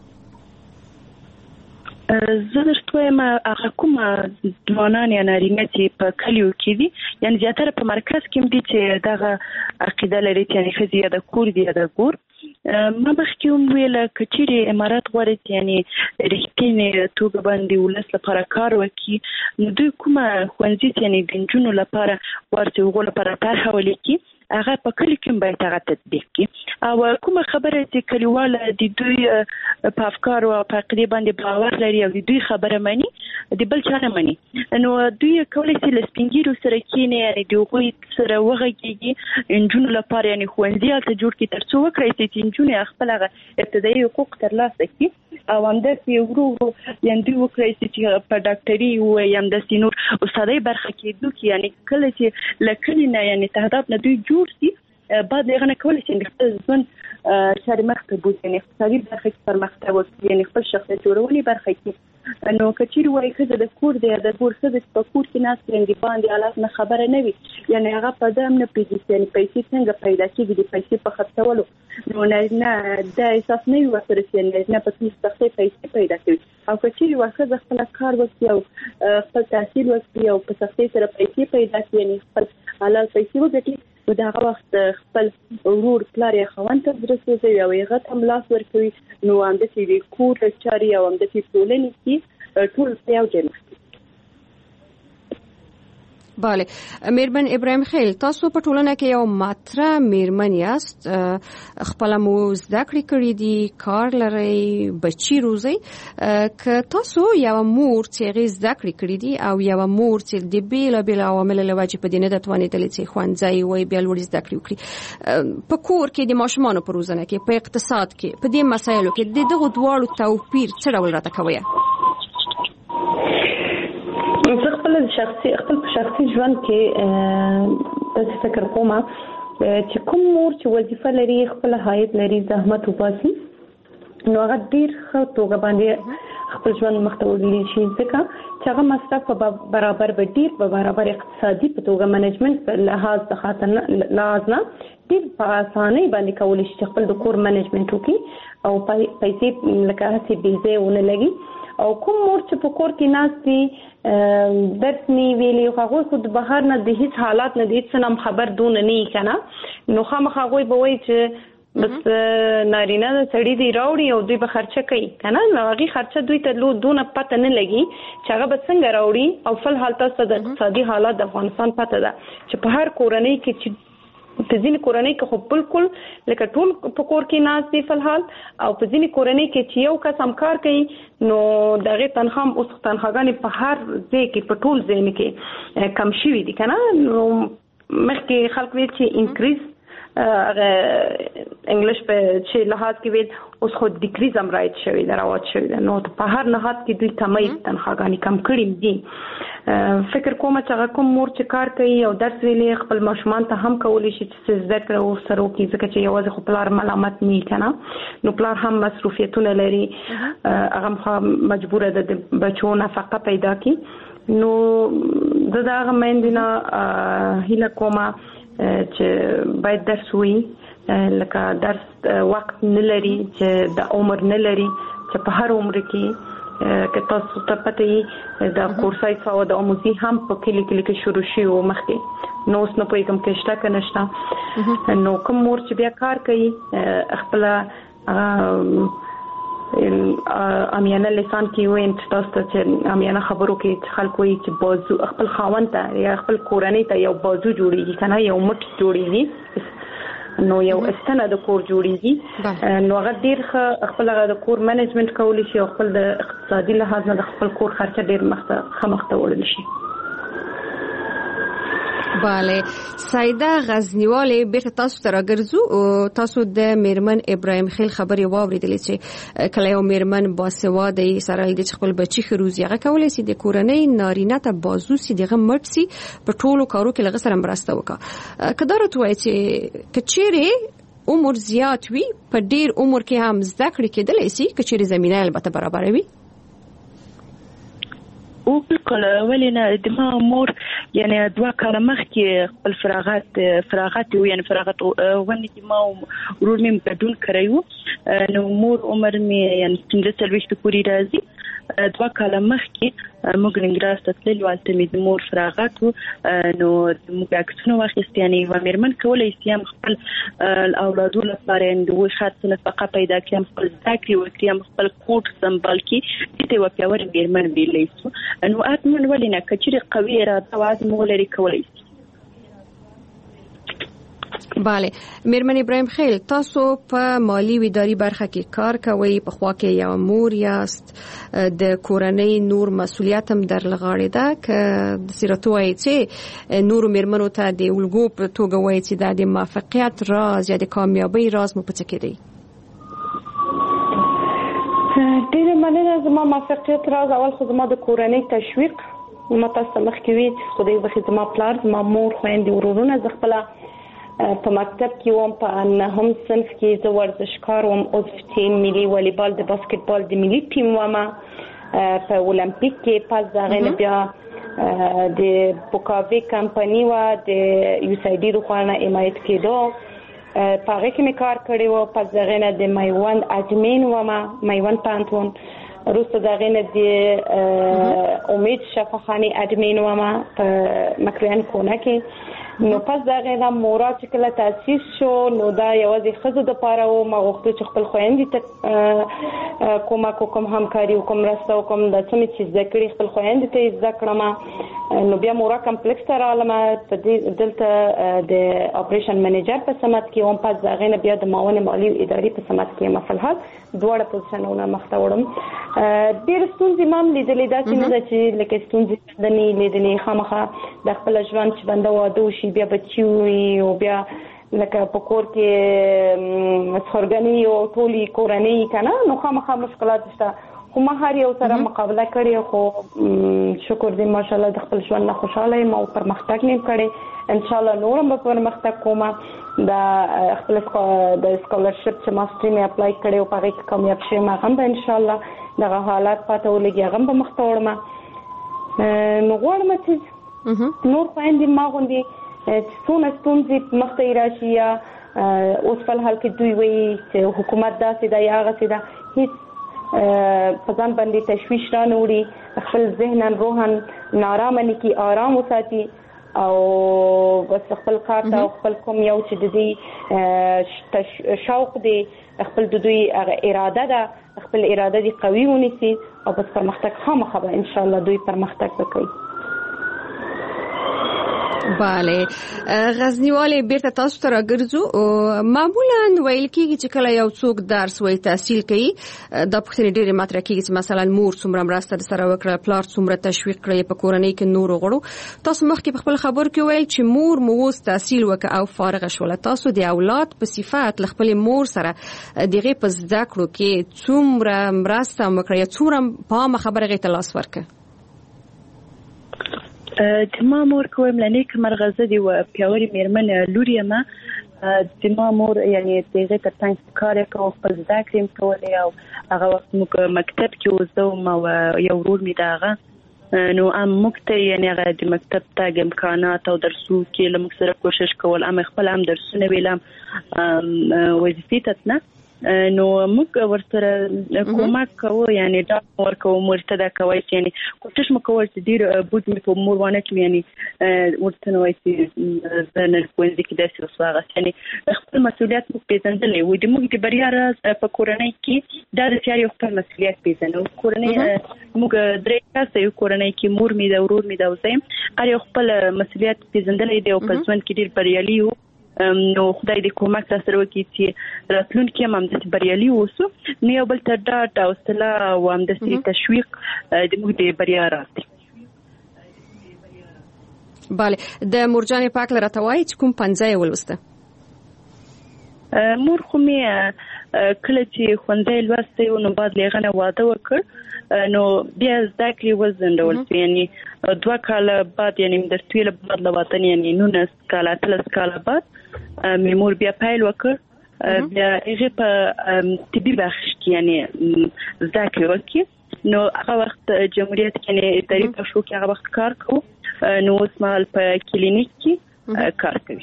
زه درته وایم هغه کومه ځوانان یا نارینه چې په کلیو کې دي یعنی زیاتره په مرکز کې دي چې دغه عقیده لري چې یعنی ښځې یا د کور دي یا د ګور ما مخکې هم ویله که چیرې امارات غواړي یعنی رښتینې توګه باندې ولس لپاره کار وکړي نو دوی کومه ښوونځي یعنی د نجونو لپاره غواړي چې هغو لپاره طرحه ولیکي هغه په کلی کې باید هغه تطبیق کړي او کومه خبره چې کلیواله د دوی په افکار او په عقیده باندې باور لري او د دوی خبره مانی د بل چا نه مانی نو دوی کولی شي له سپینګیرو سره کینې یعنی د هغوی سره وغږیږي انجونو لپاره یعنی ښوونځي هلته جوړ کړي تر څو وکړی شي چې انجونې خپل هغه ابتدایي حقوق ترلاسه کړي او همداسې ورو ورو یعنې دوی وکړی شي چې په ډاکټري ووايي همداسې نور استادۍ برخه کېدو کې یعنی کله چې له کلي نه یعنی تهداب نه دوی جوړ شي بعد هغه نه کولی شي خپل ژوند چارې مخته بوځي یعنې اقتصادي برخه کې پرمختګ وکړي یعنې خپل شخصیت جوړونې برخه کې نو که چیرې وایي ښځه د کور دی یا د کور ښځه چې په کور کې ناست یعنې د باندې حالات نه خبره نه وي یعنې هغه په ده هم نه پوهېږي یعنې پیسې څنګه پیدا کېږي د پیسې په خرڅولو نو نارینه دا احساس نه وي ورسره چې نارینه په څومره سختۍ پیسې پیدا کوي او که چیرې یوه ښځه خپله کار وکړي او خپل تحصیل وکړي او په سختۍ سره پیسې پیدا کړي یعنې خپل حلال پیسې وګټي نو د هغه وخت خپل ورور پلار یا خاوند ته زړه سوځوي او هغه ته هم لاس ورکوي نو همداسې د کور چارې او همداسې ټولنې کې ټول په یو ځای مخ bale میرمن ابراهیم خیل تاسو په ټولنه کې یو ماتره میرمن یاست خپل مو زده کړې کړې دي کار لري بچی روزي که تاسو یو مور چې غي زده کړې کړې دي او یو مور چې د بیل بیل عوامل له وجې په دې نه د توانیدل چې خوانځي وي بیا لوړ زده کړې وکړي په کور کې د ماشومان په روزنه کې په اقتصاد کې په دې مسایلو کې د دغه دواړو توپیر څه ډول راته کوي زه خپل شخصي خپل شخصي ژوند کې تاسو فکر کوم چې کوم مور چې وظیفه لري خپل حایت لري زحمت وباسي نو هغه ډیر ښه توګه باندې خپل ژوند مخته وړي شي ځکه چې هغه مصرف په برابر به ډیر په برابر اقتصادي په توګه منیجمنت په لحاظ د خاطر لحاظ نه ډیر په اسانۍ باندې کولی شي خپل د کور منیجمنت وکړي او پیسې لکه هڅې بې ځایه ونه لګي او کوم مور چې په کور کې ناستي درس نی ویلي هغه خود بهر نه د هیڅ حالات نه د هیڅ نم خبر دون نه کنه نو خامخا هغه به وایي چې بس نارینه د سړی دی راوړي او دوی به خرچه کوي کنه نو هغه خرچه دوی ته لو دونه پته نه لګي چې هغه به څنګه راوړي او فل حالت تاسو د اقتصادي حالات د افغانستان پته ده چې په هر کورنۍ کې چې په ځینې کورنۍ کې خو بالکل لکه ټول په کور کې ناست دي فل حال او په ځینې کورنۍ کې چې یو کس هم کار کوي نو دغه تنخواه اوس تنخواګانې په هر ځای کې په ټول ځای کې کم شوي دي کنه نو مخکې خلک ویل چې انکریز اغه انګلیش په چې لحاظ کې ویل اوس خو ډیکریز هم راځي شوی دا راوځي شوی نو په هر لحاظ کې دوی کمای تنخواګانی کم کړي دي فکر کوم چې هغه کوم مور چې کار کوي او درس ویلي خپل ماشومان ته هم کولی شي چې زده کړه او سره کې ځکه چې یوازې خپل پلار ملامت نه کنه نو پلار هم مصروفیتونه لري هغه مجبور ده د بچو نفقه پیدا کړي نو دغه مېندنه هیله کومه چې باید درس وي لکه درس وخت نه لري چې د عمر نه لري چې په هر عمر کې که تاسو ته پته یې د کورسای څو د اموزي هم په کلی کلی کې شروع شي او مخکې نو اوس نو په کوم کې شته کنه شته نو کوم مور چې بیا کار کوي خپل امیانه لسان کې وین تاسو ته امیانه خبرو کې خلکو یې چې بازو خپل خاوند ته یا خپل کورنۍ ته یو بازو جوړیږي کنه یو مټ جوړیږي نو یو استنه د کور جوړیږي نو هغه ډیر خپل هغه د کور منیجمنت کولی شي او خپل د اقتصادي لحاظ نه د خپل کور خرچه ډیر مخته خمخته وړل شي bale سایده غزنیواله بیرته تاسو ته راګرځو تاسو د میرمن ابراهیم خیل خبري واوریدلې چې کله یو میرمن باسواده سره د خپل بچی خروزي هغه کولای شي د کورنۍ نارینه ته بازو سي دغه مټ سي په ټولو کارو کې لږ سره مرسته وکړه کدارت وای چې کچيري عمر زیات وي په ډیر عمر کې هم زده کړې کېدلې سي کچيري زمينه البته برابر وي او بالکل ولینه د ما مور یعنی دوا کاله مخکې خپل فراغت فراغت یعنی فراغت ونی چې ما ورور مې بدون کړیو نو مور عمر مې یعنی څنګه سلويشت پوری راځي دوا کاله مخکې موږ انګراس ته تلل والته مې د مور فراغت نو موږ اکسنو واخیست یعنی و میرمن کولای شي خپل اولادو لپاره د خاصه نفقه پیدا کړي خپل ذکر او کړي خپل کوټ سمبال کړي ته و پیاور میرمن ویلې سو انو اتمن ولینه کچري قوي اراده واز مولري کولای شي bale میرمن ابراهیم خیل تاسو په مالی ویداری برخه کې کار کوي په خوا کې یو مور یاست د کورنۍ نور مسولیت هم در لغاړې ده ک د سیرتوي چې نور میرمنو ته د ولګو په توګه وایي چې د موفقیت راز یا د کامیابی راز مو پڅ کېدی ډیره مننه زما موفقیت راز اول خو زما د کورنۍ تشویق ما تاسو مخکې وی خدای بخي زما پلار زما مور خويندې ورورونه ز خپل په مکتب کې وم په نهم صنف کې زه ورزشکار وم عضو ټیم ملي والیبال د باسکټبال د ملي ټیم وم په اولمپیک کې پاس ځای بیا د بوکاوي کمپنی و د یو سای ډي روخانه حمایت کېدو په هغه کې مې کار کړی و پاس ځای د میوند اډمین وم میوند پانتون روسته دغه نه د امید شفاخانی اډمین وم په مکران کونه کې نو پس دغه د مورا چې کله تاسیس شو نو دا یوازې خزو د پاره او ما غوښتل چې خپل خويندې ته کومه کوم همکاري کوم راسته کوم د څه چې ذکر خپل خويندې ته ذکر ما نو بیا مورا کمپلیکس ته رااله په دلته د اپریشن منیجر په سمات کې هم پس دغه نه بیا د معاون مالی اداري په سمات کې مفلحات دوړه پوزیشنونه مخته وړم ډېر ستونزې مام لیدلې دا چې چې لکه ستونزې د نه لیدلې خامخا د خپل ژوند چې بنده واده وشي بیا بچي او بیا لکه په کور کې مسخرګنی او ټولي کورنۍ کنه نو خامخا مشکلات شته خو ما هر یو سره مقابله کړې خو شکر دې ماشاءالله د خپل ژوند نه خوشاله یم او پرمختګ نیم کړې ان شاء الله نورم به پرمختګ کوم دا خپل د سکالرشپ چې ماستری مې اپلای کړې او په هغه کې کامیاب شوم هغه به ان شاء الله دغه حالات پاتې ولګي هغه به مخته وړم نو غواړم چې نور خويندې ما غوندي څونه ستونزې مخته راشي یا اوس په حال کې دوی وایي چې حکومت داسې دا یا هغه څه دا هیڅ په ځان باندې تشویش را نه وړي، خپل ذهنا روحن نارامه نه کړي، آرام وساتي او بس خپل کار ته خپل کوم یو چې د دې شوق دی، خپل د دوی اراده ده، خپل اراده دی قوي ونیسي او بس پرمختګ خامخا به ان شاء الله دوی پرمختګ وکړي. bale غزنیواله بیرته تاسو ته راګرځو. معمولا ویل کېږي چې کله یو څوک درس وایي تحصیل کوي د پښتنې ډېرې مطرح کېږي چې مثلا مور څومره مرسته سره وکړه، پلار څومره تشویق کړی په کورنۍ کې نور غړو. تاسو مخکې په خپل خبر کې ویل چې مور مو اوس تحصیل وکړه او فارغ شوله، تاسو د اولاد په صفات خپل مور سره دغه په زده کړو کې څومره مرسته وکړه یا څومره په خبره غي تلاس ورکړه؟ د ما مور کوم لنی کمرغزه دی و پیاوري میرمن لوري ما د ما مور یعنی دغه ترڅنګ کار کوي، خپل زده کړم کولای او هغه وخت موږ مکتب کې وځو ما یو ورور می داغه نو ام مکته یعنی هغه د مکتب ته امکانات او درسو کې لمک سره کوشش کول، ام خپل هم درسونه ویلم وظیفې ته نه نو موږ ورسره کومک کوو، یعنی دا ورکو مرتده کوي، یعنی کوشش مکول چې ډیر بود می په مور وانه کې یعنی ورته نوې چې زنه کوندې کې داسې وسوغه، یعنی خپل مسؤلیت مو پیژندلې و د موږ د بریا راز په کورنۍ کې دا د تیاری خپل مسؤلیت پیژنو. کورنۍ موږ درې تاسو یو کورنۍ کې مور می دا ورور می دا وزم اره خپل مسؤلیت پیژندلې دی او په ژوند کې ډیر بریالي وو. نو خدای دې کومک تاسو وکړي چې راتلونکي هم د بریالي اوسو، نو یو بل ته ډاټ او صلاح او هم د تشویق د موږ د بریا راځي. bale د مرجان پاک لره توای چې کوم پنځه ولسته مور خو می کله چې خوندې لوسته نو بعد لغنه واده وکړ، نو بیا ذکر وزندول یعنی دوا کال بعد یعنی د ټویل بعد لواتن یعنی نو نس کال اتلس کال بعد می مور بیا پایل وکړ، بیا هغه په طبي بخش کې یعنی ذکر وکړ، نو هغه وخت جمهوریت کې اداري پښو کې هغه وخت کار کوو، نو اوس مال په کلینیک کې کار کوي.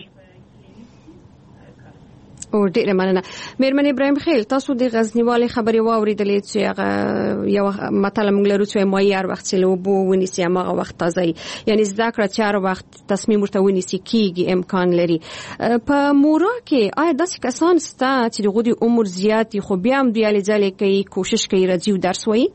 او ډیره مننه. میرمن ابراهیم خیل، تاسو د غزنیوالې خبرې واوریدلې چې هغه یو مطلب موږ لرو چې معیار وخت چې لوبو ونیسي هغه وخت تازه یعنی زده کړه چې هر وخت تصمیم ورته ونیسي کیږي امکان لري. په مورا کې آیا داسې کسان ستا چې دغه د عمر زیات خو بیا هم دیالي ځلې کوي کوشش کوي راځي درس وایي؟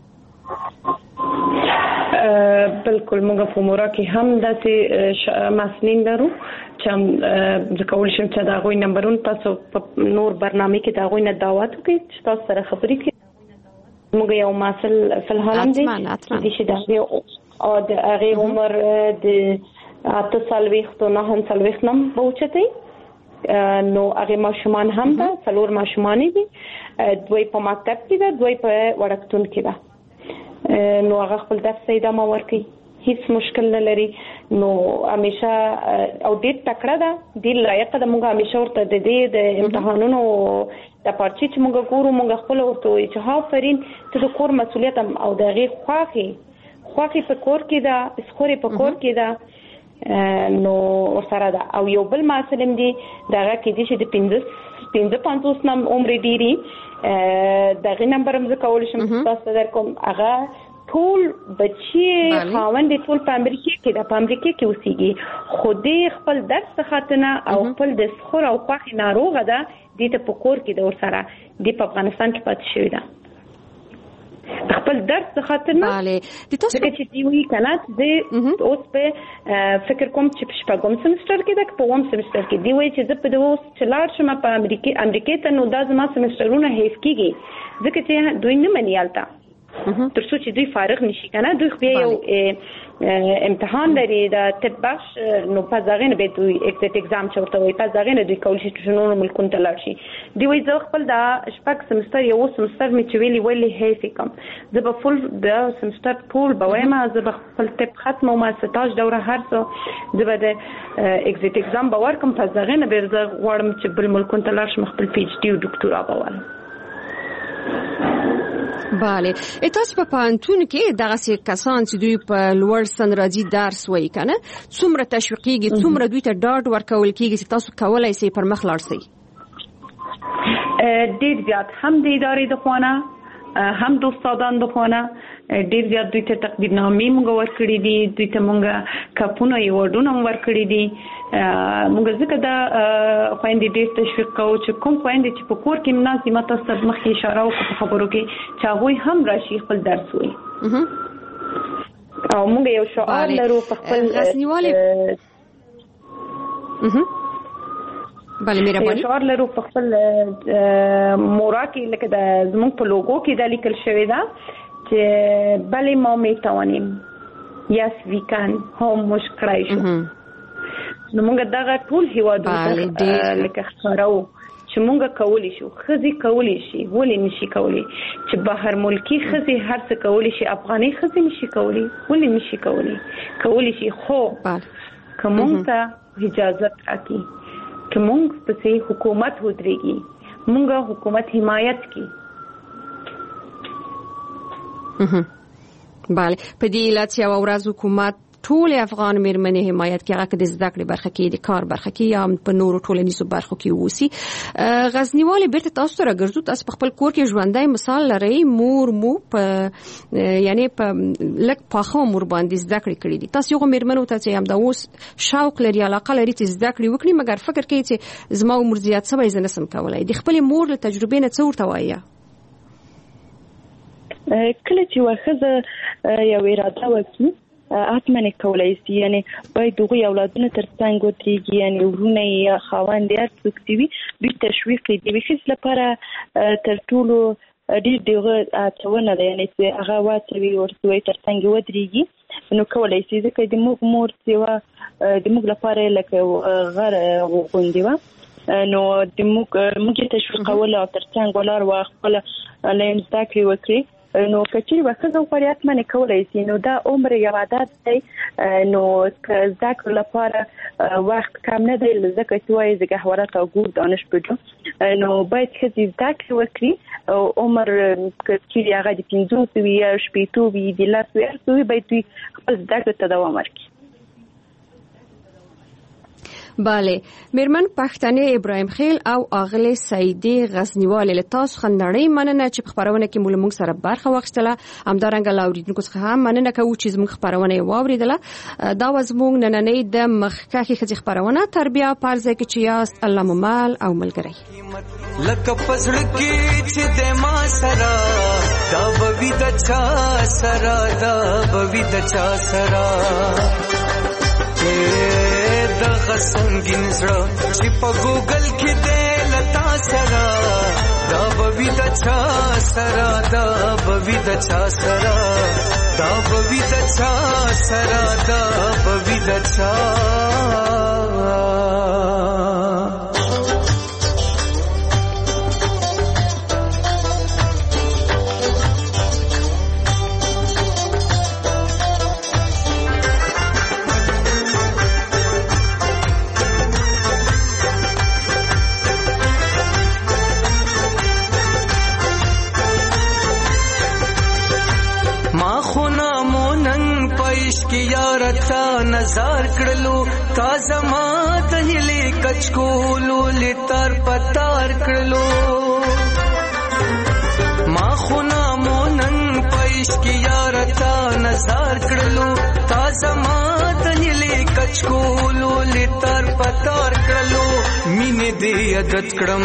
بالکل موږ په مورا کې هم داسې مسنین لرو چې د کول شم چې دا غوي نمبرون تاسو په نور برنامه کې دا غوي نه دعوت کوي چې تاسو سره خبرې کوي. موږ یو مسل په حال هم دي چې دا او د هغه عمر د اته سال وخت نه هم سال وخت نم بوچتي، نو هغه ماشومان هم ده څلور ماشومان دي، دوی په مکتب کې ده دوی په وړکتون کې ده، نو هغه خپل درس ادامه ورکوي، هیڅ مشکل نه لري. نو همیشه او ډېر تکړه ده، ډېر لایق ده. موږ همیشه ورته د دې د امتحانونو د پارچې چې موږ ګورو موږ خپل ورته وایي چې ها فرین ته د کور مسؤلیت او د هغې خواښې خواښې په کور کې ده، سخورې په کور کې ده، نو ورسره ده. او یو بل مسل هم دي دغه کې دي چې د پنځه پنځه پنځوس نم عمر ډېري دغه نمبر هم زه کولی شم تاسو در کوم هغه ټول بچي خاوند ټول په امریکا کې د په امریکا کې اوسېږي، خو دې خپل درس څخه او خپل د سخور او خوښ ناروغه ده دې ته په کور کې د ور سره دې په افغانستان کې پاتې شوې ده خپل درس څخه نه. bale د تاسو چې دی وی کنه د اوس په فکر کوم چې په شپږم سمستر کې ده په اووم سمستر کې دی وی چې زه په اوس چلار شم په امریکا امریکا ته نو دا زما سمسترونه هیڅ کیږي ځکه چې دوی نه منیالته تر څو چې دوی فارغ نشي کنه دوی خو یو امتحان لري د طب بخش، نو په ځای نه به دوی اکزیت اگزام چورته وي په ځای نه دوی کول شي چې نور ملکون ته لاړ شي. دی وای زه خپل د شپږ سمستر یو سمستر می چې ویلي ویلي هیڅ کم زه به فل د سمستر ټول به وایم، زه به خپل طب ختم او ما ستاج دوره هر څه زه به د اکزیت اگزام به ورکم په ځای نه به زه غواړم چې بل ملکون ته لاړ شم خپل پی ایچ ډي او ډاکټورا به وایم. bale تاسو په پانتون کې دغه سي کسان چې دوی په لوړ سن راځي درس وایي کنه څومره تشویقيږي څومره دوی ته ډاډ ورکول کیږي چې تاسو کولای شئ پر مخ لاړ شئ؟ ډېر زیات هم د ادارې د خوانه هم د استادان د خونه ډیر زیات دوی ته تقدیرنامې موږ ورکړي دي، دوی ته موږ کپونه ایوارډونه ورکړي دي. موږ ځکه دا خويندې ډیر تشویق کوو چې کوم خويندې چې په کور کې مناسي ماته ست مخکې اشاره وکړه په خبرو کې چې هغه هم راشي خپل درس وایي. او موږ یو شعار لرو په خپل غزنیوالي بله مهرباني شعار لرو په خپل مورا کې لکه د زموږ په لوګو کې دا لیکل شوی ده چې بله ما میتوانیم یس وی کان هم مشکړای شو. نو موږ دغه ټول هیوادونو لکه ښکارو چې موږ کولی شو، ښځې کولی شي، ولې نشي کولی؟ چې بهر ملکی ښځې هر څه کولی شي، افغاني ښځې نشي کولی، ولې نشي کولی؟ کولی شي، خو که موږ ته اجازت راکړي، که موږ پسې حکومت ودرېږي، موږ حکومت حمایت کی. بله په دې علت یو ورځ حکومت ټول افغان مېرمنې حمایت کوي، هغه د زده کړې برخه کې، د کار برخه کې یا په نورو ټولنیزو برخو کې ووسی. غزنیوالي بیرته تاسو ته راګرځو، تاسو په خپل کور کې ژوندۍ مثال لرئ، مور مو په یعنی په لک پاخه مور باندې زده کړې کړې دي. تاسو یو مېرمنو ته چې هم دا اوس شوق لري، علاقه لري چې زده کړې وکړي، مګر فکر کوي چې زما عمر زیات شوی زه نسم کولای. د خپل مور له تجربې نه څه ورته وایي؟ کله چې واخذه یو اراده وکړي حتما کولای شي، یعنی باید دغه اولادونه ترڅنګ ودرېږي، یعنی ورونه یا خاوند یې څوک وي دوی تشویق دي. د ښځې لپاره تر ټولو ډېر دغه هڅونه ده، یعنی چې هغه واچوي ورته ترڅنګ ودرېږي. نو کولای شي ځکه د موږ مور چې وه د موږ لپاره لکه غر غوندې وه، نو د موږ موږ یې تشویقول او ترڅنګ ولاړ وه خپله لایم زده کړې وکړي. نو کچې وخت غوړی اتمنه کولای شي. نو دا عمر یو عادت دی، نو ذکر لپاره وخت کم نه دی، ځکه چې وایي زګه حوارات او ګور دانش بجو. نو باید چې ذکر وکړي او عمر کچې هغه د پنځوس وي یا شپېتو وي د لاس وي، باید خپل ذکر ته دوام ورکړي. بله میرمن پښتنې ابراهیم خیل او اغله سعیدی غزنیوالي له تاسو خندړې مننه چې خبرونه کې مول موږ سره برخه واخیستله. همدارنګه لاوریدونکو څخه هم مننه کوو چې موږ خبرونه واوریدله. دا وزموږ نننې د مخکې خځې خبرونه تربیه پالځه کې چې یاست الله ممال او ملګری لکه پزړ کې چې د ما سره دا بوي د چا سره دا بوي د چا سره د غسنګین زړه چې په ګوګل کې دی لتا سره دا بوي د چا سره دا بوي د چا سره دا بوي د چا سره دا بوي د چا نظر کړلو تا زما ته هلي کچکولو لتر پتار کړلو ما خو نامو نن پېش کې یار تا نظر کړلو تا زما ته هلي کچکولو لتر پتار کړلو مینه دې عادت کړم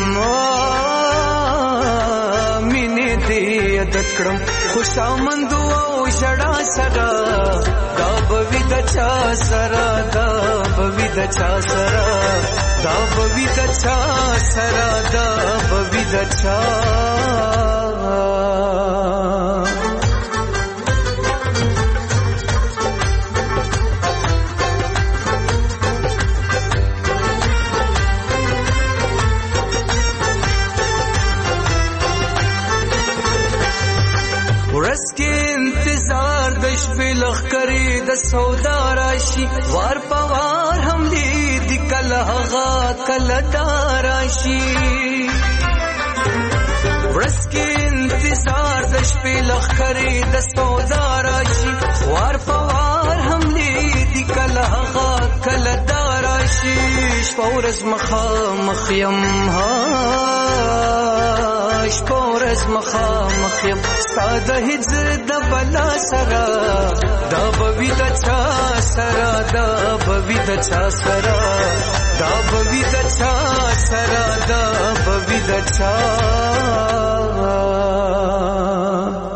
مینه دې عادت کړم خوشامند او شړا سره دا بوي د چا سره دا بوي د چا سره دا بوي د چا سره دا بوي د چا ورس کې انتظار د شپې لخرې د سودا راشي وار پوار هم دې د کله هغه کله داراشي ورس کې انتظار د شپې لخرې د سودا راشي وار پوار هم دې د کله هغه کله داراشي شپورز مخامخ یم ها شپورز مخامخ یم ساده هجر د بلا سرا دا بوی د چا سرا دا بوی د چا سرا دا بوی د چا سرا دا بوی د چا